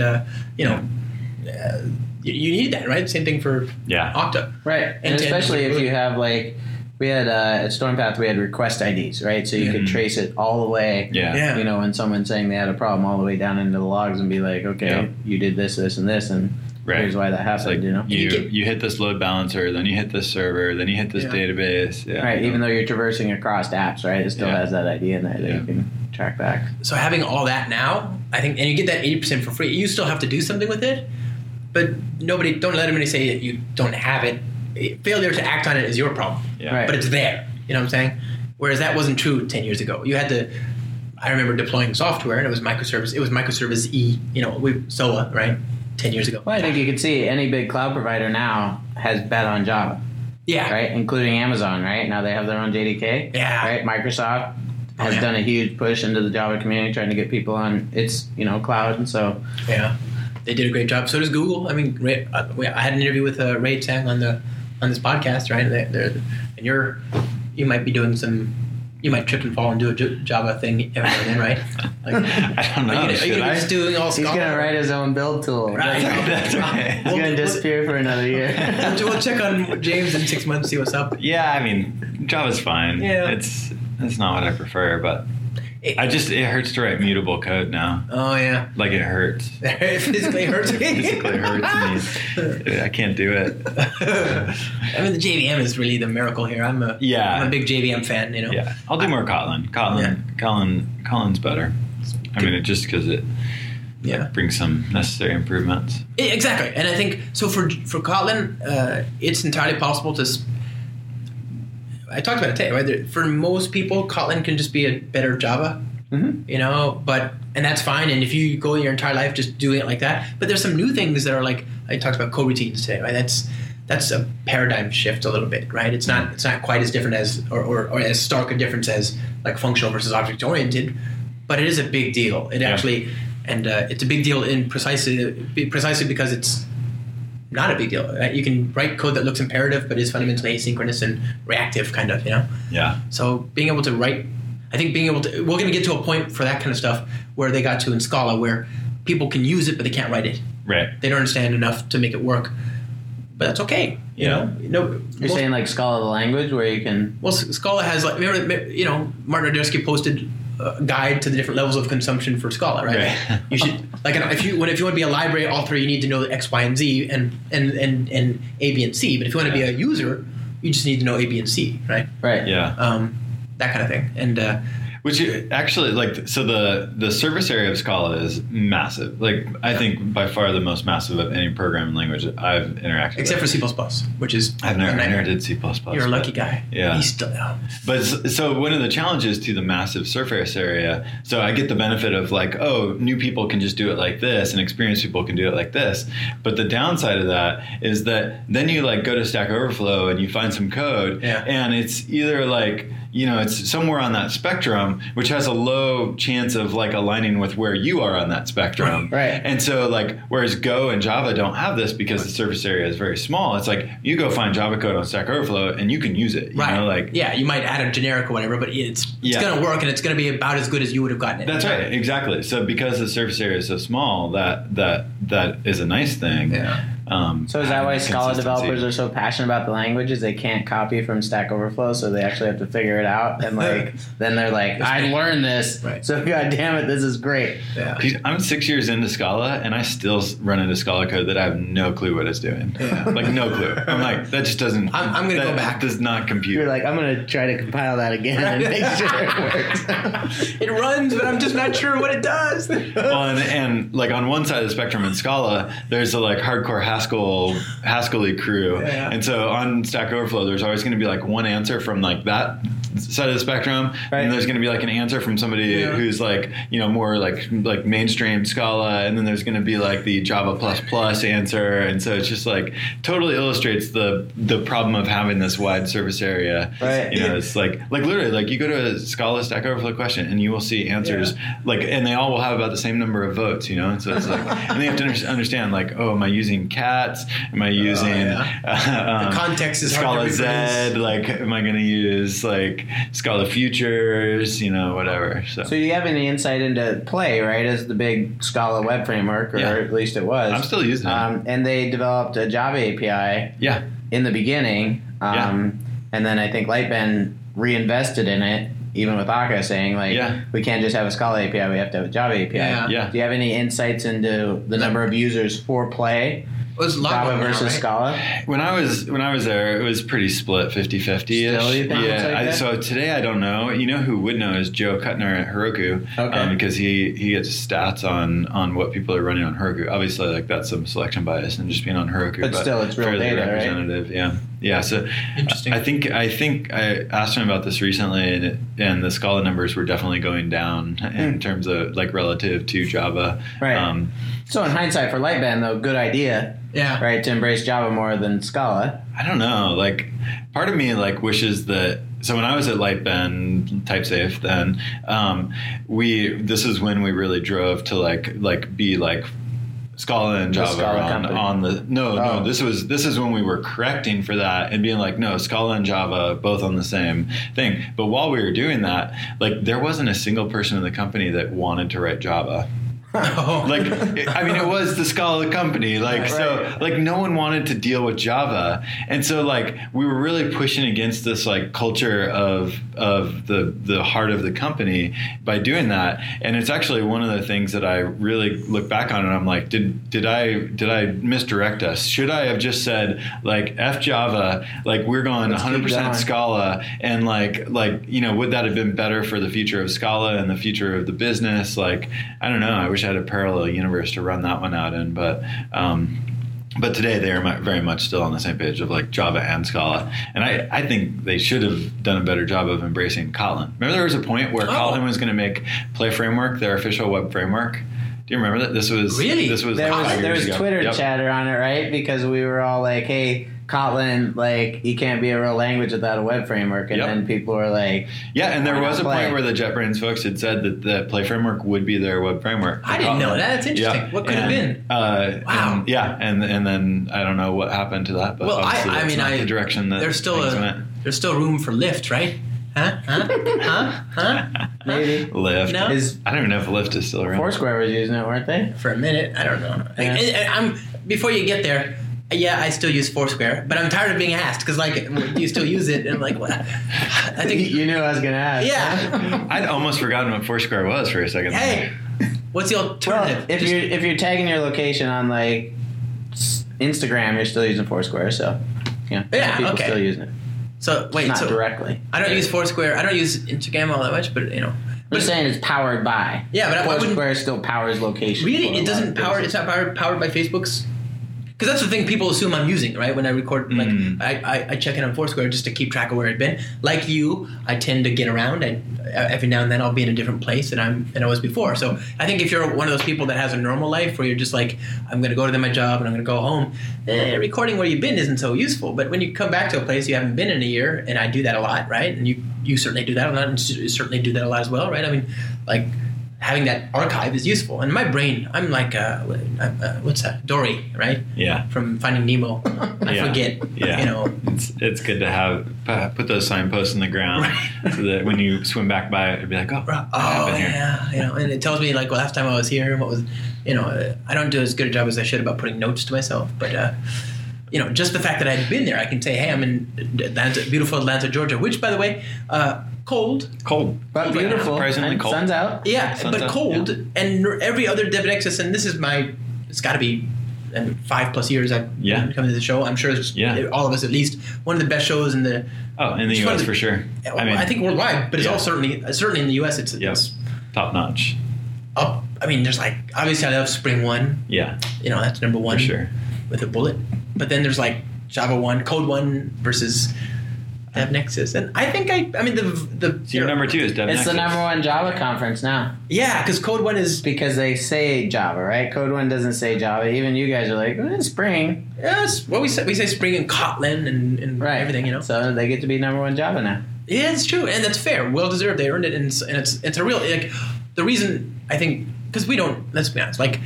you need that, right? Same thing for Okta, right? And especially if you have we had at Stormpath we had request IDs, right? So you could trace it all the way. Yeah. When someone's saying they had a problem, all the way down into the logs and be like, okay, you did this, this, and this, and here's why that happened. You hit this load balancer, then you hit this server, then you hit this database. Yeah, right. Even though you're traversing across apps, right? It still has that ID in there that you can track back. So having all that now, I think, and you get that 80% for free. You still have to do something with it, but don't let anybody say that you don't have it. Failure to act on it is your problem, but it's there. You know what I'm saying? Whereas that wasn't true 10 years ago. You had to. I remember deploying software, and it was microservice. It was microservice E. SOA, right? 10 years ago. Well, I think you can see any big cloud provider now has bet on Java. Yeah. Right, including Amazon. Right now they have their own JDK. Yeah. Right. Microsoft has done a huge push into the Java community, trying to get people on its cloud, and so they did a great job. So does Google. I mean, I had an interview with Ray Tsang on this podcast, right? And you might be doing some. You might trip and fall and do a Java thing every now and then, right? I don't know. Are you going to be doing all He's going to write his own build tool. Right. That's right. He's going to disappear for another year. We'll check on James in 6 months, see what's up. Yeah, I mean, Java's fine. Yeah. It's not what I prefer, but it hurts to write mutable code now. Oh, yeah. Like it hurts. It physically hurts me. Physically hurts me. I can't do it. I mean, the JVM is really the miracle here. I'm a big JVM fan, Yeah. I'll do more Kotlin. Kotlin's better. I mean, just because it brings some necessary improvements. Exactly. And I think, so for Kotlin, it's entirely possible to... I talked about it today, right? For most people, Kotlin can just be a better Java, and that's fine. And if you go your entire life just doing it like that, but there's some new things that are like, I talked about coroutines today, right? That's a paradigm shift a little bit, right? It's not quite as different as, or as stark a difference as like functional versus object oriented, but it is a big deal. It actually, and it's a big deal in precisely because it's not a big deal. Right? You can write code that looks imperative, but is fundamentally asynchronous and reactive, kind of, Yeah. So being able to write, we're going to get to a point for that kind of stuff where they got to in Scala, where people can use it, but they can't write it. Right. They don't understand enough to make it work. But that's okay. You're saying like Scala the language, where you can. Well, Scala has Martin Nardersky posted a guide to the different levels of consumption for Scala, right? You should if you want to be a library author, you need to know X, Y, and Z, and A, B, and C. But if you want to be a user, you just need to know A, B, and C, right? Right. Yeah. That kind of thing, and. Which actually, the service area of Scala is massive. I think by far the most massive of any programming language that I've interacted with. Except for C++, which is... I've never inherited C++. You're a lucky guy. Yeah. He's still... But so one of the challenges to the massive surface area, so I get the benefit of new people can just do it like this and experienced people can do it like this. But the downside of that is that then you go to Stack Overflow and you find some code and it's either it's somewhere on that spectrum, which has a low chance of aligning with where you are on that spectrum. Right. And so whereas Go and Java don't have this because the surface area is very small, it's you go find Java code on Stack Overflow and you can use it. You might add a generic or whatever, but it's going to work and it's going to be about as good as you would have gotten it. That's right. Exactly. So because the surface area is so small, that is a nice thing. Yeah. So is that why Scala developers are so passionate about the languages? They can't copy from Stack Overflow, so they actually have to figure it out. And then they're like, I learned this, so god damn it, this is great. Yeah. I'm 6 years into Scala, and I still run into Scala code that I have no clue what it's doing. Yeah. No clue. I'm that just doesn't. I'm going to go back. Does not compute. You're I'm going to try to compile that again and make sure it works. It runs, but I'm just not sure what it does. Well, and on one side of the spectrum in Scala, there's a hardcore Haskell-y crew. Yeah. And so on Stack Overflow, there's always going to be one answer from that side of the spectrum, Right. and there's going to be like an answer from somebody who's like, more like mainstream Scala, and then there's going to be like the Java ++ answer, and so it's just like totally illustrates the problem of having this wide surface area. Right. It's like literally, like you go to a Scala Stack Overflow question, and you will see answers like, and they all will have about the same number of votes. And so it's like, and they have to understand like, oh, am I using cats? Am I using the context is Scala hard to Z? reproduce. Like, am I going to use like Scala Futures? Whatever. So you have any insight into Play, right, as the big Scala web framework, or at least it was. I'm still using it. And they developed a Java API Yeah. in the beginning. And then I think Lightbend reinvested in it, even with Akka saying, like, we can't just have a Scala API, we have to have a Java API. Yeah. Do you have any insights into the number of users for Play? Was Java versus Scala? When I was there, it was pretty split, 50-50. Still, you think it's like that? So today I don't know. Who would know is Joe Kuttner at Heroku, because he gets stats on what people are running on Heroku. Obviously, like that's some selection bias and just being on Heroku, but still, it's real fairly data, representative. Right? Yeah. So interesting. I think I asked him about this recently, and the Scala numbers were definitely going down in terms of like relative to Java. Right. So in hindsight, for Lightbend, though, good idea. Yeah. Right, to embrace Java more than Scala. I don't know. Like, part of me like wishes that. So when I was at Lightbend, TypeSafe, then this is when we really drove to like be like Scala and Java on the no. This is when we were correcting for that and being like, no, Scala and Java both on the same thing. But while we were doing that, like there wasn't a single person in the company that wanted to write Java. It was the Scala company, so no one wanted to deal with Java, and so like we were really pushing against this like culture of the heart of the company by doing that. And it's actually one of the things that I really look back on, and I'm like, did I misdirect us? Should I have just said like F Java, like we're going 100% Scala, and like would that have been better for the future of Scala and the future of the business? Like, I don't know. I wish I had a parallel universe to run that one out in, but today they are very much still on the same page of like Java and Scala, and I think they should have done a better job of embracing Kotlin. Remember, there was a point where Kotlin was going to make Play Framework their official web framework. Do you remember that? This was there was Twitter chatter on it, right? Because we were all like, hey, Kotlin, like, you can't be a real language without a web framework. And then people were like... Yeah, and there was a point where the JetBrains folks had said that the Play framework would be their web framework. I didn't know that. That's interesting. What could have been? Wow. And then I don't know what happened to that, but obviously that's not the direction that there's still room for Lyft, right? Huh? Maybe. Lyft. No? I don't even know if Lyft is still around. Foursquare was using it, weren't they? For a minute. I don't know. Before you get there... Yeah, I still use Foursquare, but I'm tired of being asked because, like, do you still use it? And I'm like, well, I think you knew I was going to ask. Yeah, I'd almost forgotten what Foursquare was for a second. Hey, what's the alternative? Well, if you're tagging your location on like Instagram, you're still using Foursquare, so people still using it. So wait, not directly. I don't use Foursquare. I don't use Instagram all that much, but We're saying it's powered by. Yeah, but Foursquare still powers location. Really, it doesn't power. It's not powered by Facebook's. Because that's the thing people assume I'm using, right? When I record, like, I check in on Foursquare just to keep track of where I've been. Like you, I tend to get around, and every now and then I'll be in a different place than I was before. So I think if you're one of those people that has a normal life where you're just like, I'm going to go to my job and I'm going to go home, recording where you've been isn't so useful. But when you come back to a place you haven't been in a year, and I do that a lot, right? And you certainly do that a lot, and you certainly do that a lot as well, right? I mean, like, having that archive is useful. And my brain, I'm like, what's that? Dory, right? Yeah. From Finding Nemo. I forget. Yeah. It's good to have put those signposts in the ground so that when you swim back by it, it'd be like, what happened here? Yeah. And it tells me like, well, last time I was here, what was, I don't do as good a job as I should about putting notes to myself, but. Just the fact that I'd been there, I can say, hey, I'm in beautiful Atlanta, Georgia, which, by the way, cold, but beautiful, surprisingly cold. Sun's out, but cold, and every other DevNexus, and this is it's got to be 5+ years I've been coming to the show. I'm sure it's all of us at least one of the best shows in the in the U.S. for sure. I think worldwide, but it's all certainly in the U.S. It's top notch. I mean, there's like obviously I love Spring 1. Yeah, that's number one for sure with a bullet. But then there's like Java 1, Code 1 versus DevNexus, and I think I mean the So your number 2 is DevNexus. It's the number 1 Java conference now. Yeah, because Code One is Because they say Java, right? Code One doesn't say Java. Even you guys are like, Spring. yes. Well, we say Spring and Kotlin and Right. everything, you know. So they get to be number 1 Java now. Yeah, it's true, and that's fair. Well deserved. They earned it, and it's a real like the reason I think because we don't. Let's be honest. Like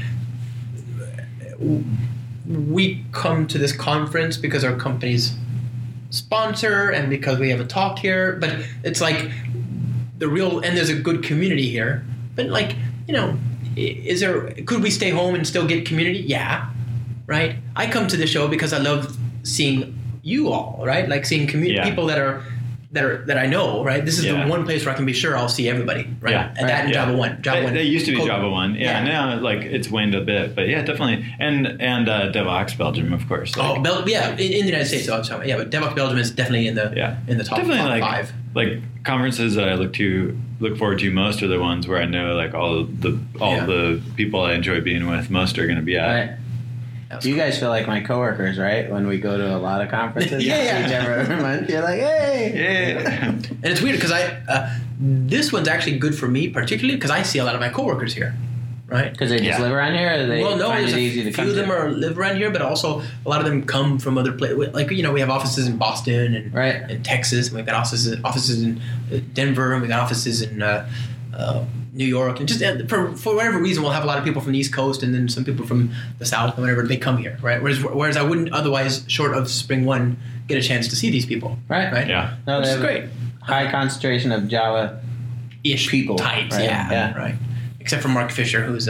we come to this conference because our company's sponsor and because we have a talk here, but it's like the real and there's a good community here. But like could we stay home and still get community? Yeah, right. I come to the show because I love seeing you all, right? Like seeing people that I know, right? This is the one place where I can be sure I'll see everybody, right? Yeah. And that in Java 1. They used to be Java 1. Yeah, now like it's waned a bit, but yeah, definitely. And DevOps Belgium, of course. Like, in the United States, but DevOps Belgium is definitely in the top, definitely top like, 5. Like conferences that I look forward to most are the ones where I know like all the people I enjoy being with most are going to be at. Right. You guys feel like my coworkers, right? When we go to a lot of conferences, every month, you're like, hey, And it's weird because this one's actually good for me, particularly because I see a lot of my coworkers here, right? Because they just live around here, or they find it easy to come to? Few of them live around here, but also a lot of them come from other places. Like we have offices in Boston and in Texas, and we've got offices in Denver, and we've got offices in New York, and just for whatever reason, we'll have a lot of people from the East Coast, and then some people from the South, and whatever. They come here, right? Whereas I wouldn't otherwise, short of Spring One, get a chance to see these people, right? Yeah, no, which is great. High concentration of Java-ish people types, right? Right. Except for Mark Fisher, who's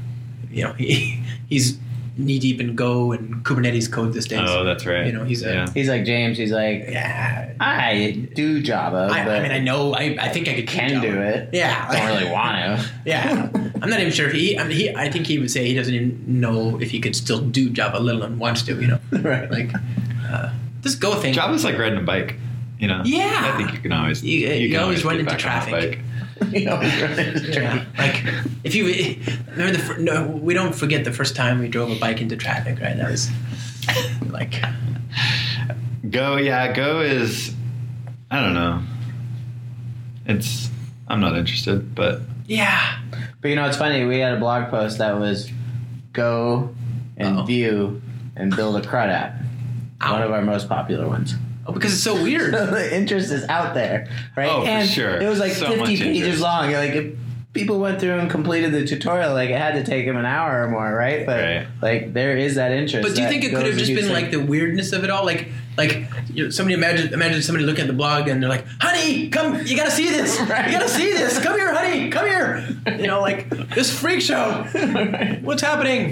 he's knee deep in Go and Kubernetes code these days. Oh, that's right. He's like James. He's like, I do Java. I mean, I know. I think I can do it. Yeah, I don't really want to. Yeah, I'm not even sure if I think he would say he doesn't even know if he could still do Java, let alone wants to. Right? Like this Go thing. Java's like riding a bike. Yeah, I think you can always you can always run into traffic. Like if you remember we don't forget the first time we drove a bike into traffic, right? That was like Go is, I don't know. I'm not interested, but yeah. But it's funny. We had a blog post that was go and view and build a CRUD app. One of our most popular ones. Oh, because it's so weird. The interest is out there, right? Oh, and for sure. It was like so 50 pages long. Like if people went through and completed the tutorial, like it had to take them an hour or more, right? But like there is that interest. But do you think it could have just been like the weirdness of it all? Like somebody imagine somebody looking at the blog and they're like, "Honey, come! You gotta see this! Right. You gotta see this! Come here, honey! Come here!" Like this freak show. What's happening?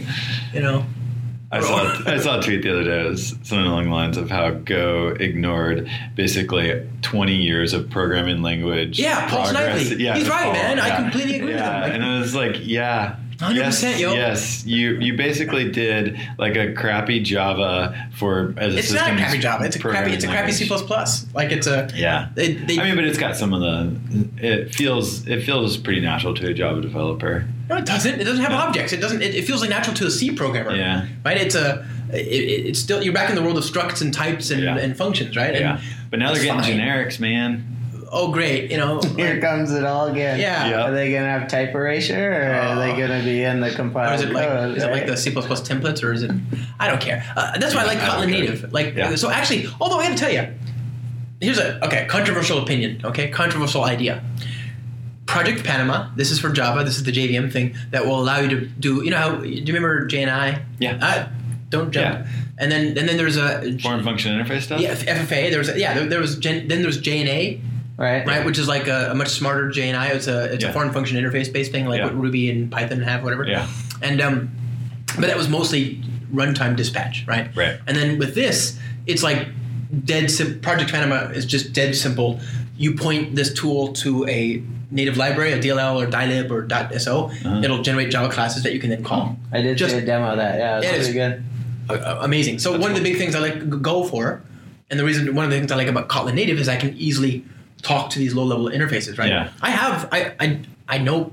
I saw a tweet the other day. It was something along the lines of how Go ignored basically 20 years of programming language. Yeah, Paul Snively. Yeah, he's right, Paul, man. I completely agree with him. And it was like, 100%, yo. Yes, you basically did like a crappy Java as a It's systems not a crappy Java. It's a crappy C++. Like it's a but it's got some of the. It feels pretty natural to a Java developer. No, it doesn't. It doesn't have objects. It doesn't. It feels like natural to a C programmer. Yeah. Right. It's still you're back in the world of structs and types and functions, right? Yeah. But now they're getting generics, man. Oh, great! Here comes it all again. Yeah. Are they gonna have type erasure, or are they gonna be in the compiled code? Is it like the C++ templates, or is it? I don't care. That's why I like Kotlin Native. So actually, although I got to tell you, here's a controversial opinion. Controversial idea. Project Panama. This is for Java. This is the JVM thing that will allow you to do. Do you remember JNI? Yeah. Don't jump. Yeah. And then there's a foreign function interface stuff. Yeah, FFA. There was JNA. Right, which is like a much smarter JNI. It's a foreign function interface based thing, like what Ruby and Python have, whatever. Yeah. And but that was mostly runtime dispatch, right? Right. And then with this, it's like Project Panama is just dead simple. You point this tool to a native library, a DLL or dylib or .so. It'll generate Java classes that you can then call. I did see a demo of that. Yeah, it was pretty good. Amazing. So one of the big things I like Go for, and one of the things I like about Kotlin Native is I can easily talk to these low-level interfaces, right? Yeah. I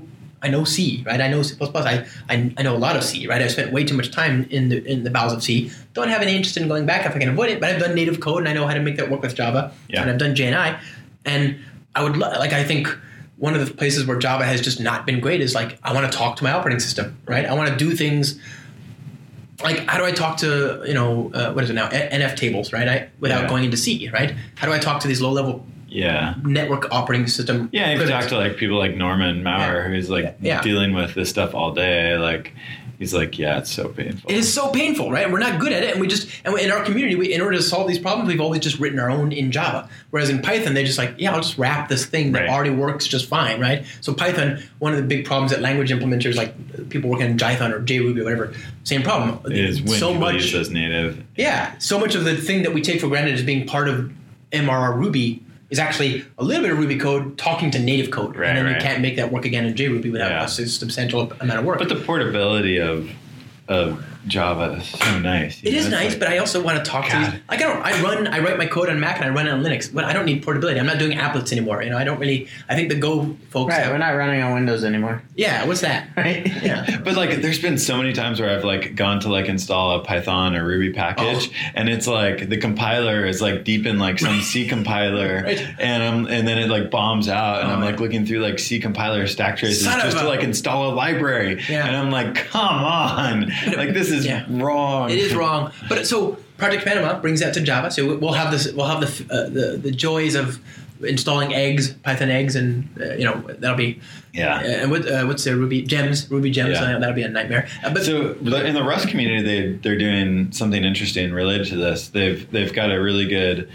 I know C, right? I know C++. I know a lot of C, right? I've spent way too much time in the bowels of C. Don't have any interest in going back if I can avoid it, but I've done native code and I know how to make that work with Java. Yeah. And I've done JNI. And I would I think one of the places where Java has just not been great is like, I want to talk to my operating system, right? I want to do things like, how do I talk to, what is it now? NF tables, right? Without going into C, right? How do I talk to these low level network operating system? Yeah, if you talk to like people like Norman Maurer, who's like dealing with this stuff all day, like he's like, it's so painful. It is so painful, right? We're not good at it, and in our community, in order to solve these problems, we've always just written our own in Java. Whereas in Python, they just like, I'll just wrap this thing that already works just fine, right? So Python, one of the big problems that language implementers, like people working in Jython or JRuby or whatever, same problem. It is when people use as native. Yeah, so much of the thing that we take for granted as being part of MRR Ruby is actually a little bit of Ruby code talking to native code. And then you can't make that work again in JRuby without a substantial amount of work. But the portability of Java is so nice. It is nice, but I also want to talk to these. Like I write my code on Mac and I run it on Linux, but I don't need portability. I'm not doing applets anymore. I don't really. I think the Go folks. Right, we're not running on Windows anymore. Yeah, what's that? Right. Yeah. But like, there's been so many times where I've like gone to like install a Python or Ruby package, and it's like the compiler is like deep in like some C compiler, and then it like bombs out, and I'm like looking through like C compiler stack traces just to like install a library, and I'm like, come on, like this is wrong. It is wrong. But so Project Panama brings that to Java. So we'll have this. We'll have the joys of installing eggs, Python eggs, and that'll be and what's the Ruby gems? That'll be a nightmare. So in the Rust community, they're doing something interesting related to this. They've got a really good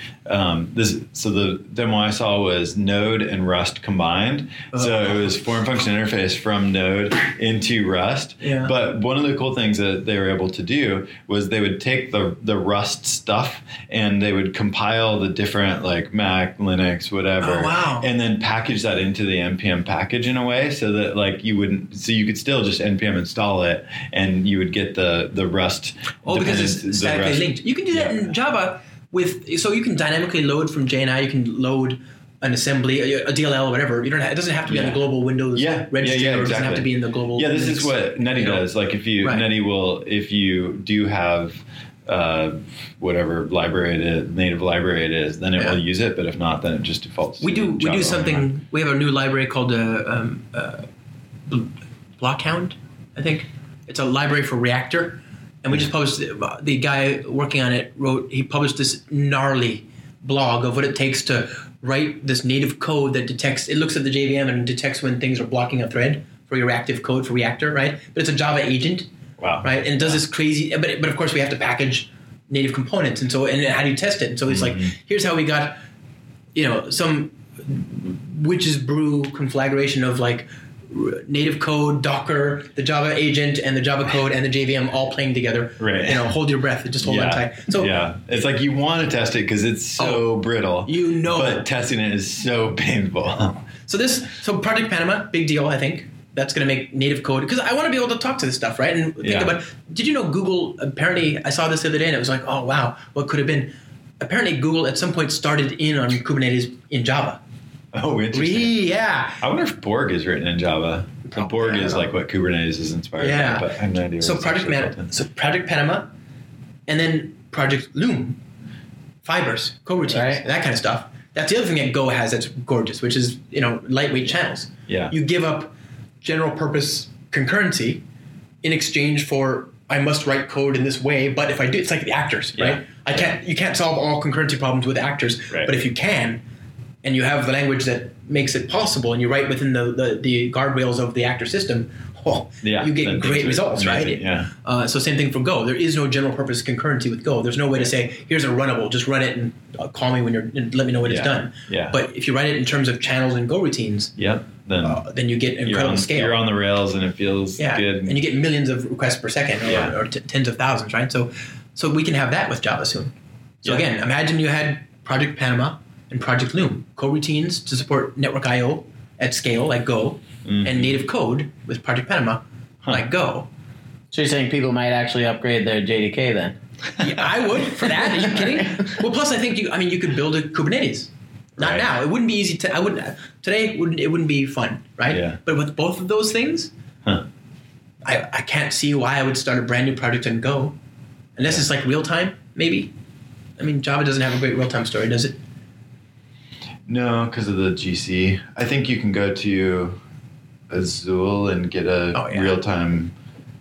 So the demo I saw was Node and Rust combined. So it was form function interface from Node into Rust. Yeah. But one of the cool things that they were able to do was they would take the Rust stuff and they would compile the different like Mac, Linux, whatever, and then package that into the npm package in a way so that like you could still just npm install it and you would get the Rust. Because it's statically linked. You can do that in Java so you can dynamically load from JNI. You can load an assembly, a DLL, or whatever. It doesn't have to be on the global Windows registry, or it doesn't have to be in the global. Yeah, this is what Netty does. Like if you do have whatever library native library it is, then it will use it. But if not, then it just defaults. We do something. We have a new library called Blockhound, I think. It's a library for Reactor, and we just published. The guy working on it published this gnarly blog of what it takes to write this native code that detects. It looks at the JVM and detects when things are blocking a thread for your active code for Reactor, right? But it's a Java agent. Wow. Right, and it does this crazy, but of course we have to package native components, and how do you test it? And so it's like, here's how we got, some witch's brew conflagration of like native code, Docker, the Java agent, and the Java code and the JVM all playing together. Right. Hold your breath, just hold on tight. So it's like you want to test it because it's so brittle. But testing it is so painful. So Project Panama, big deal, I think. That's going to make native code, because I want to be able to talk to this stuff, right? And think about, did you know Google, apparently, I saw this the other day and it was like, oh, wow, what could have been? Apparently Google at some point started in on Kubernetes in Java. Oh, interesting. Yeah. I wonder if Borg is written in Java. Borg is like what Kubernetes is inspired by, but I have no idea. So Project Panama, and then Project Loom, fibers, coroutines, that kind of stuff. That's the other thing that Go has that's gorgeous, which is, lightweight channels. Yeah. You give up general purpose concurrency in exchange for I must write code in this way, but if I do, it's like the actors, right? You can't solve all concurrency problems with actors, but if you can, and you have the language that makes it possible, and you write within the guardrails of the actor system, you get great results, right? Yeah. So same thing for Go. There is no general purpose concurrency with Go. There's no way to say, here's a runnable, just run it and call me and let me know when it's done. Yeah. But if you write it in terms of channels and Go routines, then you get incredible scale. You're on the rails and it feels good. And you get millions of requests per second or tens of thousands, right? So we can have that with Java soon. So again, imagine you had Project Panama and Project Loom, coroutines to support network I/O at scale like Go, and native code with Project Panama like Go. So you're saying people might actually upgrade their JDK then? Yeah, I would for that. Are you kidding? Well, plus I think you could build a Kubernetes, Not now. It wouldn't be easy to. Today. It wouldn't be fun, right? Yeah. But with both of those things, I can't see why I would start a brand new project and Go, unless it's like real time. Maybe. I mean, Java doesn't have a great real time story, does it? No, because of the GC. I think you can go to Azul and get a real time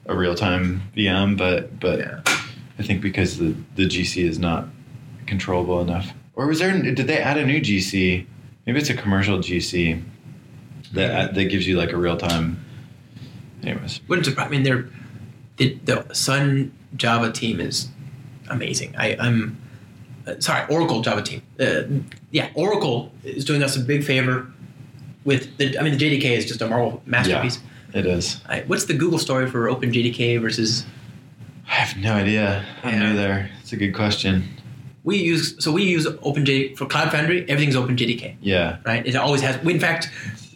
VM, but Yeah. I think because the GC is not controllable enough. Or did they add a new GC? Maybe it's a commercial GC that gives you like a real time. Anyways, Wouldn't surprise. I mean, the Sun Java team is amazing. I'm sorry, Oracle Java team. Oracle is doing us a big favor with the JDK is just a Marvel masterpiece. Yeah, it is. What's the Google story for OpenJDK versus? I have no idea. I'm new there. It's a good question. We use OpenJDK for Cloud Foundry. Everything's OpenJDK. Yeah. Right. It always has. In fact,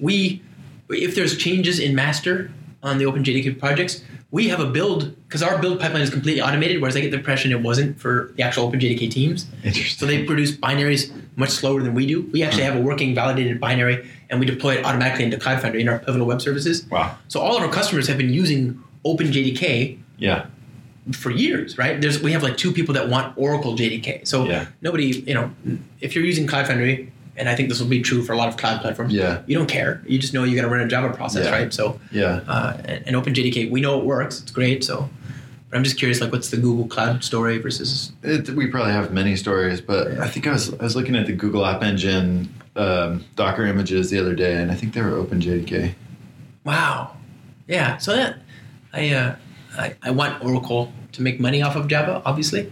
if there's changes in master on the OpenJDK projects, we have a build because our build pipeline is completely automated. Whereas I get the impression it wasn't for the actual OpenJDK teams. Interesting. So they produce binaries much slower than we do. We actually have a working validated binary, and we deploy it automatically into Cloud Foundry in our Pivotal Web Services. Wow. So all of our customers have been using OpenJDK. Yeah. For years, right? We have like 2 people that want Oracle JDK. So nobody, if you're using Cloud Foundry, and I think this will be true for a lot of cloud platforms, you don't care. You just know you got to run a Java process, right? So and OpenJDK, we know it works. It's great. So, but I'm just curious, like, what's the Google Cloud story versus? We probably have many stories, but I think I was looking at the Google App Engine Docker images the other day, and I think they were OpenJDK. Wow. Yeah. So that I want Oracle to make money off of Java, obviously.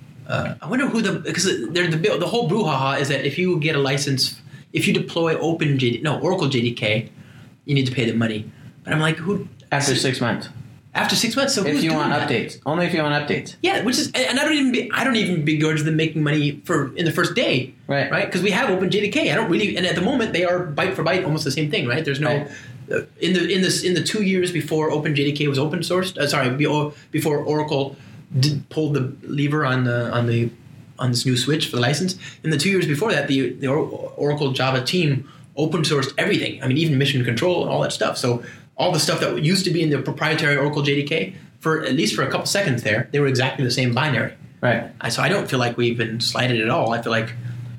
I wonder because the whole brouhaha is that if you get a license, if you deploy Oracle JDK, you need to pay the money. But I'm like, who? After 6 months. After 6 months, so if who's you doing want that? updates, only if you want updates. Yeah, which is, and I don't even begrudge them making money in the first day, right? Because we have OpenJDK. I don't really, and at the moment they are byte for byte almost the same thing, right? There's no. Right. In the 2 years before OpenJDK was open sourced, before Oracle pulled the lever on this new switch for the license, in the 2 years before that, the Oracle Java team open sourced everything. I mean, even mission control and all that stuff. So all the stuff that used to be in the proprietary Oracle JDK, at least for a couple seconds there, they were exactly the same binary. Right. So I don't feel like we've been slighted at all. I feel like.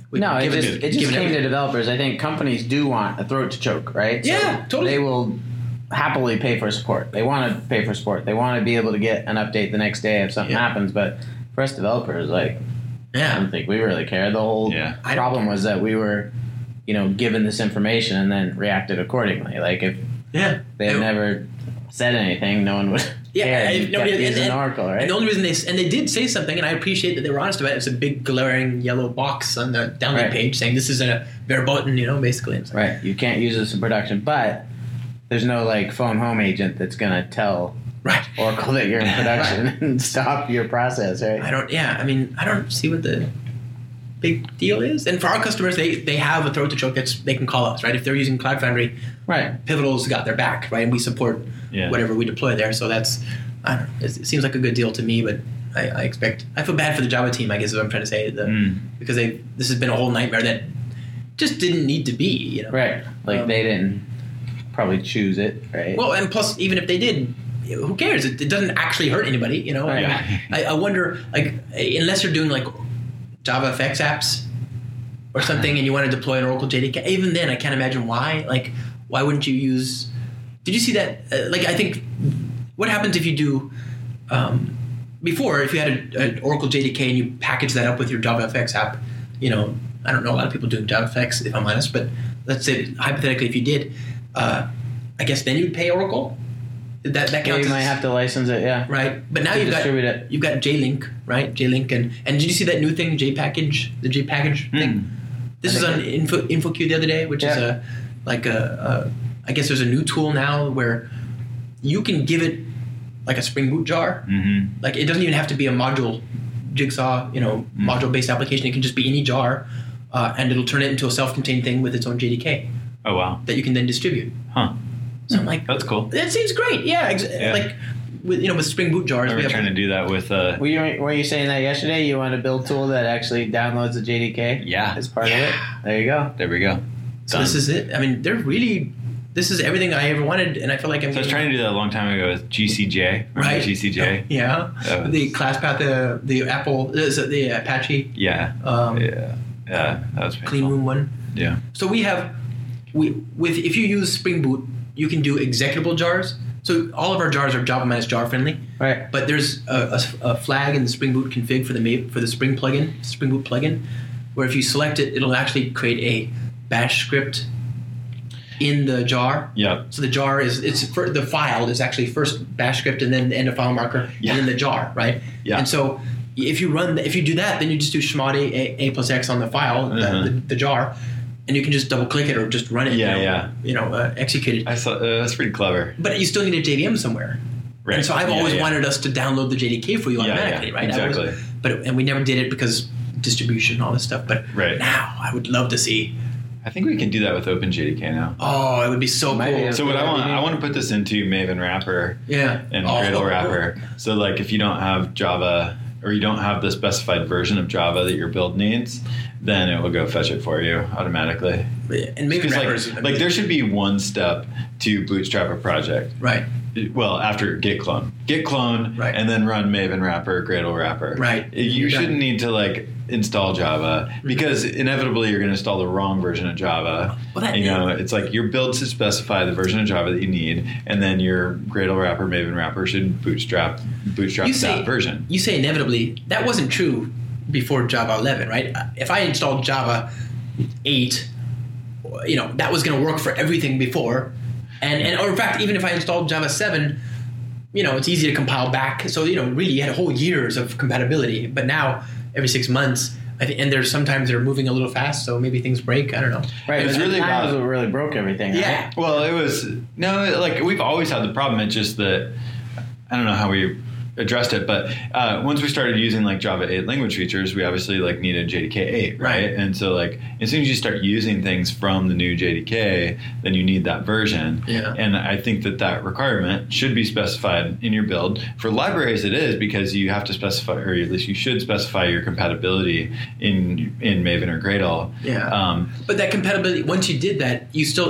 It just came to developers. I think companies do want a throat to choke, right? Yeah, totally. They will happily pay for support. They want to pay for support. They want to be able to get an update the next day if something happens. But for us developers, I don't think we really care. The whole problem was that we were, given this information and then reacted accordingly. Like if they had never said anything, no one would. Using Oracle, right? And the only reason they did say something, and I appreciate that they were honest about it. It's a big glaring yellow box on the download page saying this isn't a verboten, basically. Like, right. You can't use this in production, but there's no phone home agent that's gonna tell Oracle that you're in production and stop your process, right? I don't see what the big deal is. And for our customers, they have a throat to choke they can call us, right? If they're using Cloud Foundry, Pivotal's got their back, right? And we support whatever we deploy there. So that's, I don't know, it seems like a good deal to me, but I feel bad for the Java team, I guess is what I'm trying to say, because this has been a whole nightmare that just didn't need to be, Right. They didn't probably choose it, right? Well, and plus, even if they did, who cares? It doesn't actually hurt anybody, Right. I wonder, unless you're doing JavaFX apps or something and you want to deploy an Oracle JDK, even then I can't imagine why. Why wouldn't you use... Did you see that? I think what happens if you do... before, if you had an Oracle JDK and you package that up with your JavaFX app, I don't know a lot of people doing JavaFX, if I'm honest, but let's say hypothetically if you did, I guess then you'd pay Oracle. That counts. You might have to license it, right. But now you've got JLink, right? JLink and did you see that new thing, JPackage, the JPackage thing? This is on InfoQ the other day, which is I guess there's a new tool now where you can give it a Spring Boot jar. Mm-hmm. It doesn't even have to be a module Jigsaw, module based application. It can just be any jar, and it'll turn it into a self-contained thing with its own JDK. Oh wow! That you can then distribute. Huh. So I'm like, that's cool. That seems great. Yeah. with Spring Boot jars. We're trying to do that with. Were you saying that yesterday? You want to build a tool that actually downloads the JDK? Yeah. As part of it. There you go. There we go. So this is it. I mean, this is everything I ever wanted, and I feel like I was trying to do that a long time ago with GCJ. Right. GCJ. Yeah. The ClassPath, the Apple, the Apache. Yeah. That was painful. Clean Room one. Yeah. So if you use Spring Boot, you can do executable jars. So all of our jars are Java minus jar friendly. Right. But there's a flag in the Spring Boot config for the Spring Boot plugin, where if you select it, it'll actually create a bash script in the jar. Yeah. So the jar the file is actually first bash script and then the end of file marker and then the jar, right? Yeah. And so if you do that, then you just do chmod a plus x on the file, the jar, and you can just double click it or just run it. Execute it. I saw that's pretty clever. But you still need a JVM somewhere. Right. And so I've always wanted us to download the JDK for you automatically, right? Exactly. And we never did it because distribution and all this stuff. But now I would love to see. I think we can do that with OpenJDK now. Oh, it would be so cool. So what I want to put this into Maven Wrapper and Gradle Wrapper. So like if you don't have Java or you don't have the specified version of Java that your build needs, then it will go fetch it for you automatically. And Maven Wrapper like there should be one step to bootstrap a project. Right. Well, after git clone, right. And then run Maven Wrapper, Gradle Wrapper. Right. You shouldn't need to install Java because inevitably you're going to install the wrong version of Java. It's like your build should specify the version of Java that you need, and then your Gradle Wrapper, Maven Wrapper should bootstrap that version. You say inevitably. That wasn't true before Java 11, right? If I installed Java 8, that was going to work for everything before. Or in fact, even if I installed Java 7, it's easy to compile back. So, really you had whole years of compatibility. But now, every 6 months, and there's sometimes they're moving a little fast, so maybe things break. I don't know. Right. It was really what really broke everything. Yeah. Right? Well, it was we've always had the problem. It's just that I don't know how we addressed it, but once we started using Java 8 language features, we obviously needed JDK 8, right? And so as soon as you start using things from the new JDK, then you need that version. Yeah. And I think that requirement should be specified in your build. For libraries, it is because you have to specify, or at least you should specify your compatibility in Maven or Gradle. Yeah. But that compatibility, once you did that,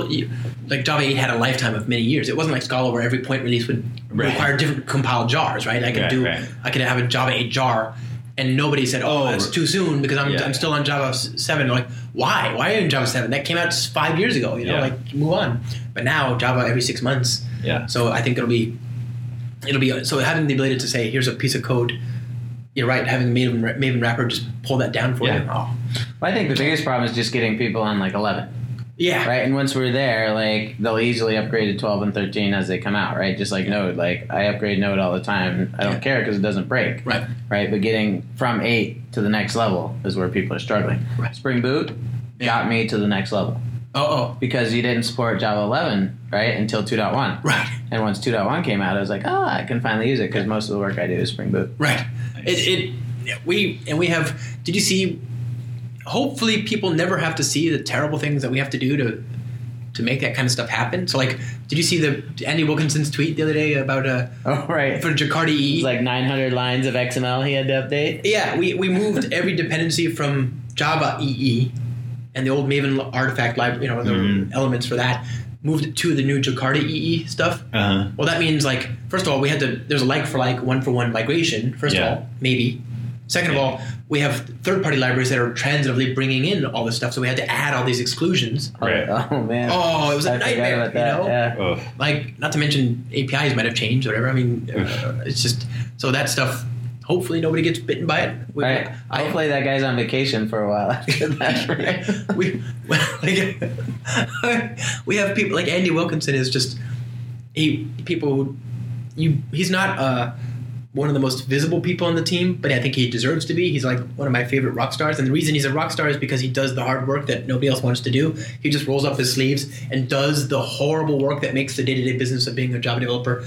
Java 8 had a lifetime of many years. It wasn't like Scala where every point release would require different compiled jars, right? I could have a Java 8 jar, and nobody said, "Oh, that's too soon," because I'm still on Java 7. Like, why? Why are you in Java 7? That came out 5 years ago. Move on. But now Java every 6 months. Yeah. So I think it'll be so having the ability to say, "Here's a piece of code." You're right. Having Maven Wrapper just pull that down for you. Oh. Well, I think the biggest problem is just getting people on 11. Yeah. Right. And once we're there, they'll easily upgrade to 12 and 13 as they come out. Right. Just like Node. I upgrade Node all the time. I don't care because it doesn't break. Right. Right. But getting from 8 to the next level is where people are struggling. Right. Spring Boot got me to the next level. Because you didn't support Java 11, right, until 2.1. Right. And once 2.1 came out, I was like, I can finally use it because most of the work I do is Spring Boot. Right. Nice. We have. Did you see? Hopefully, people never have to see the terrible things that we have to do to make that kind of stuff happen. So, did you see Andy Wilkinson's tweet the other day about for Jakarta EE? It's 900 lines of XML he had to update. Yeah, we moved every dependency from Java EE and the old Maven artifact library, the elements for that, moved it to the new Jakarta EE stuff. Uh-huh. Well, that means first of all, there's a like-for-like, one-for-one migration. First of all, maybe. Second of all, we have third-party libraries that are transitively bringing in all this stuff, so we had to add all these exclusions. Right. Oh man. Oh, it was a nightmare. About that. Yeah. Not to mention APIs might have changed or whatever. I mean, it's just so that stuff. Hopefully, nobody gets bitten by it. Right. Hopefully, that guy's on vacation for a while after that. We have people like Andy Wilkinson is just he's not one of the most visible people on the team, but I think he deserves to be. He's one of my favorite rock stars, and the reason he's a rock star is because he does the hard work that nobody else wants to do. He just rolls up his sleeves and does the horrible work that makes the day-to-day business of being a Java developer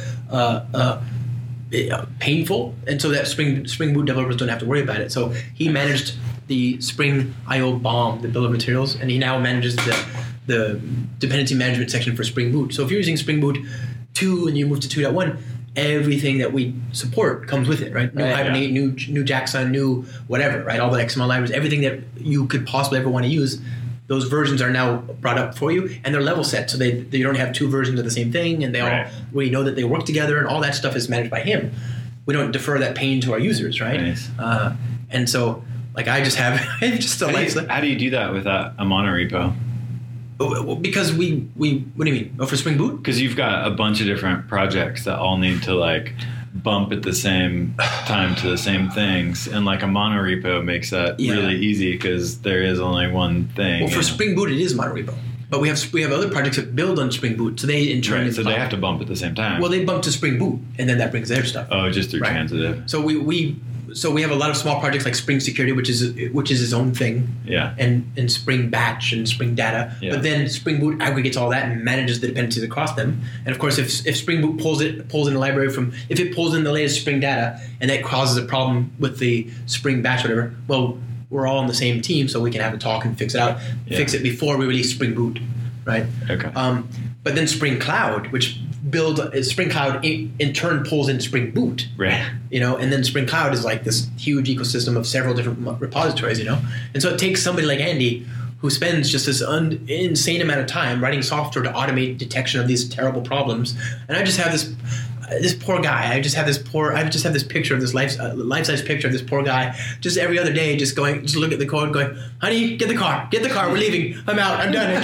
painful, and so that Spring Boot developers don't have to worry about it. So he managed the Spring IO BOM, the bill of materials, and he now manages the dependency management section for Spring Boot. So if you're using Spring Boot 2 and you move to 2.1, everything that we support comes with it, right? New Hibernate, new Jackson, new whatever, right? All the XML libraries, everything that you could possibly ever want to use, those versions are now brought up for you, and they're level set, so they don't have two versions of the same thing, and we know that they work together, and all that stuff is managed by him. We don't defer that pain to our users, right? Nice. And so, like, I just have just a How do you do that without a monorepo? Because we what do you mean? Oh, for Spring Boot? Because you've got a bunch of different projects that all need to like bump at the same time to the same things, and like a monorepo makes that really easy because there is only one thing. Well, for Spring Boot, it is monorepo, but we have other projects that build on Spring Boot, so they in turn so they have to bump at the same time. Well, they bump to Spring Boot, and then that brings their stuff. Oh, just through transitive. So we have a lot of small projects like Spring Security, which is its own thing. Yeah. And Spring Batch and Spring Data. Yeah. But then Spring Boot aggregates all that and manages the dependencies across them. And of course, if Spring Boot pulls in the library if it pulls in the latest Spring Data and that causes a problem with the Spring Batch, whatever, well, we're all on the same team, so we can have a talk and fix it out. Yeah. Fix it before we release Spring Boot, right? Okay. But then Spring Cloud, which Spring Cloud in turn pulls in Spring Boot, right? And then Spring Cloud is like this huge ecosystem of several different repositories, and so it takes somebody like Andy who spends just this insane amount of time writing software to automate detection of these terrible problems, and I just have this poor guy. I just have this picture of this life-size picture of this poor guy. Just every other day, just look at the code, going, "Honey, get the car, we're leaving. I'm out. I'm done. I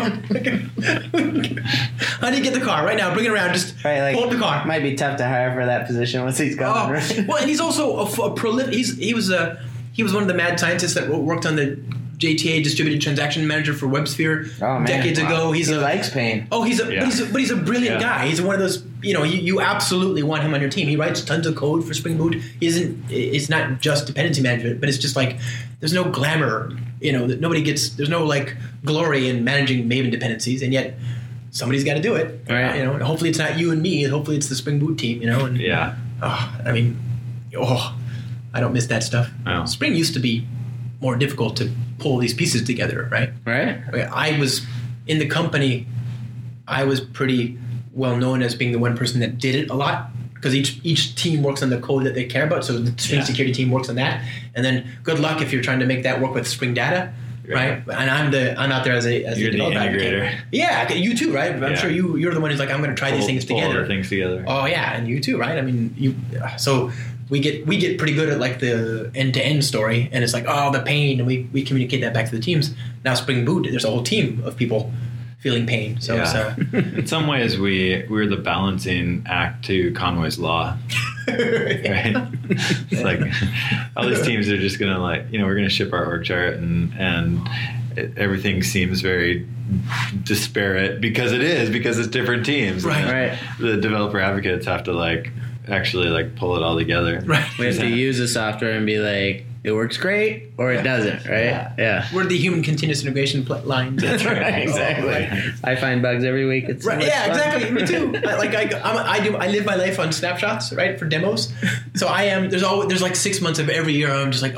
can't, Honey, get the car right now. Bring it around. Just pull up the car." Might be tough to hire for that position once he's gone. Right? Well, and he's also a prolific. He was one of the mad scientists that worked on the JTA Distributed Transaction Manager for WebSphere decades ago. He likes pain. Oh, he's a brilliant guy. He's one of those. You absolutely want him on your team. He writes tons of code for Spring Boot. It's not just dependency management, but it's just like there's no glamour. That nobody gets. There's no like glory in managing Maven dependencies, and yet somebody's got to do it. Right. And hopefully it's not you and me. And hopefully it's the Spring Boot team. And yeah. I don't miss that stuff. Oh. Spring used to be more difficult to pull these pieces together, right? Right. I was in the company. I was pretty well known as being the one person that did it a lot because each team works on the code that they care about. So the Spring Security team works on that, and then good luck if you're trying to make that work with Spring Data, right? And I'm out there as you're the integrator. Yeah, you too, right? I'm sure you're the one who's like, I'm going to try these things together. Pull things together. Oh yeah, and you too, right? I mean, so. We get pretty good at like the end-to-end story, and it's like, the pain, and we communicate that back to the teams. Now Spring Boot, there's a whole team of people feeling pain. So in some ways we're the balancing act to Conway's Law. Right? It's like all these teams are just gonna we're gonna ship our org chart and everything seems very disparate because it's different teams. Right. The developer advocates have to actually pull it all together. Right. We have to use the software and be like, it works great or it doesn't, right? Yeah. We're the human continuous integration lines. That's right. Exactly. I find bugs every week. It's right. Yeah, exactly. Me too. I live my life on snapshots, right, for demos. So there's like 6 months of every year I'm just like,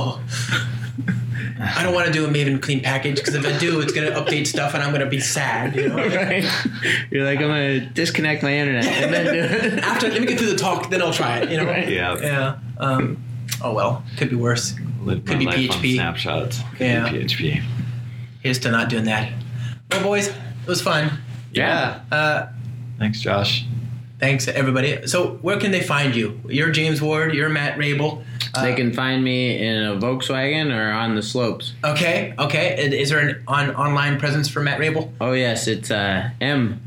I don't want to do a Maven clean package because if I do, it's going to update stuff and I'm going to be sad. Right. You're like, I'm going to disconnect my internet and then do it. After, let me get through the talk, then I'll try it. Right. Yeah. Oh well, could be worse. Could be PHP. Snapshots. Could be PHP. Here's to not doing that. Well, boys, it was fun. Yeah. Thanks, Josh. Thanks, everybody. So where can they find you? You're James Ward. You're Matt Rabel. They can find me in a Volkswagen or on the slopes. Okay. Is there an online presence for Matt Rabel? Oh, yes. It's MRAIBLE.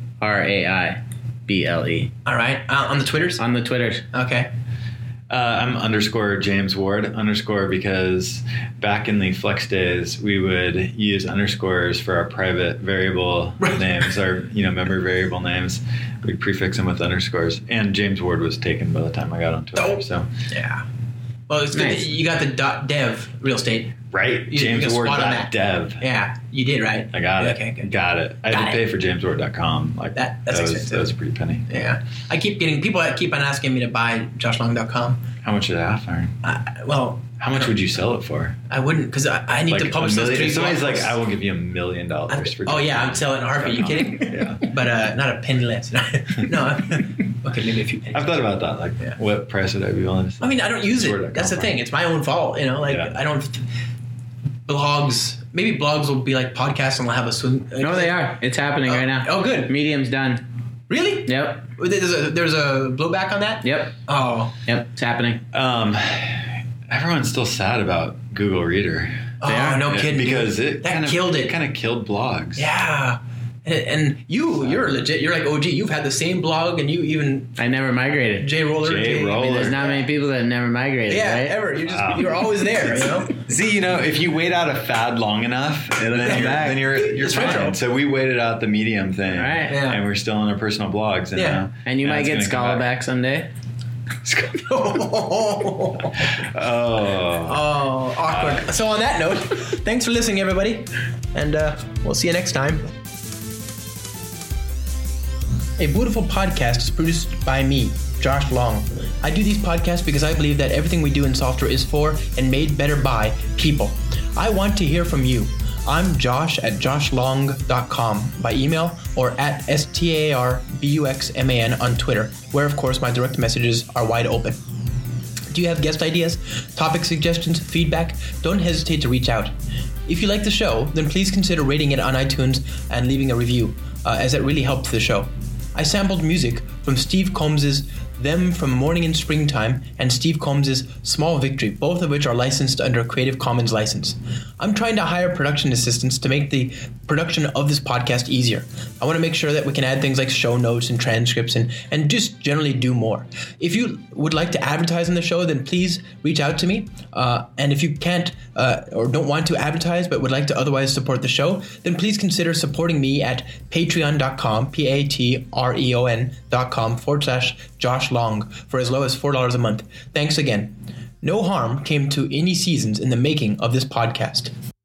All right. On the Twitters? On the Twitters. Okay. I'm _James Ward because back in the Flex days, we would use underscores for our private variable names, our memory variable names. We'd prefix them with underscores. And James Ward was taken by the time I got on Twitter. So yeah. Well, it's nice. Good. You got the .dev real estate. Right. JamesWard.dev. Yeah, you did, right? I got it. Okay, good. Got it. I had to pay for JamesWard.com. That's expensive. That was a pretty penny. Yeah. I keep getting people that keep on asking me to buy JoshLong.com. How much did I offer? How much would you sell it for? I wouldn't, because I need to publish those 3 Somebody's like, I will give you $1 million for I'd sell it in a heartbeat. You kidding? Yeah. But not a penny less. No. Okay, maybe a few pennies. I've thought about that. Like, what price would I be willing to sell? I mean, I don't use it. That's the thing. It's my own fault. You know, like I don't. Blogs. Maybe blogs will be like podcasts and we'll have a swim. No, they are. It's happening right now. Oh, good. Medium's done. Really? Yep. There's a blowback on that? Yep. Oh. Yep. It's happening. Everyone's still sad about Google Reader. Oh, no kidding. Because that killed it. It kind of killed blogs. Yeah. And you're legit. You're like OG. You've had the same blog, and you even. I never migrated. J-Roller. I mean, there's not many people that have never migrated. Yeah, right? ever. You're always there. You know. See, if you wait out a fad long enough, then you're fine. So we waited out the Medium thing, right? Yeah. And we're still on our personal blogs. And and you might get Scala back someday. Awkward. So on that note, thanks for listening, everybody, and we'll see you next time. A Beautiful Podcast is produced by me, Josh Long. I do these podcasts because I believe that everything we do in software is for and made better by people. I want to hear from you. I'm Josh at joshlong.com by email or at STARBUXMAN on Twitter, where of course my direct messages are wide open. Do you have guest ideas, topic suggestions, feedback? Don't hesitate to reach out. If you like the show, then please consider rating it on iTunes and leaving a review, as it really helps the show. I sampled music from Steve Combs' Them from Morning in Springtime and Steve Combs' Small Victory, both of which are licensed under a Creative Commons license. I'm trying to hire production assistants to make the production of this podcast easier. I want to make sure that we can add things like show notes and transcripts and just generally do more. If you would like to advertise on the show, then please reach out to me. And if you can't or don't want to advertise but would like to otherwise support the show, then please consider supporting me at patreon.com, patreon.com/Josh Long for as low as $4 a month. Thanks again. No harm came to any seasons in the making of this podcast.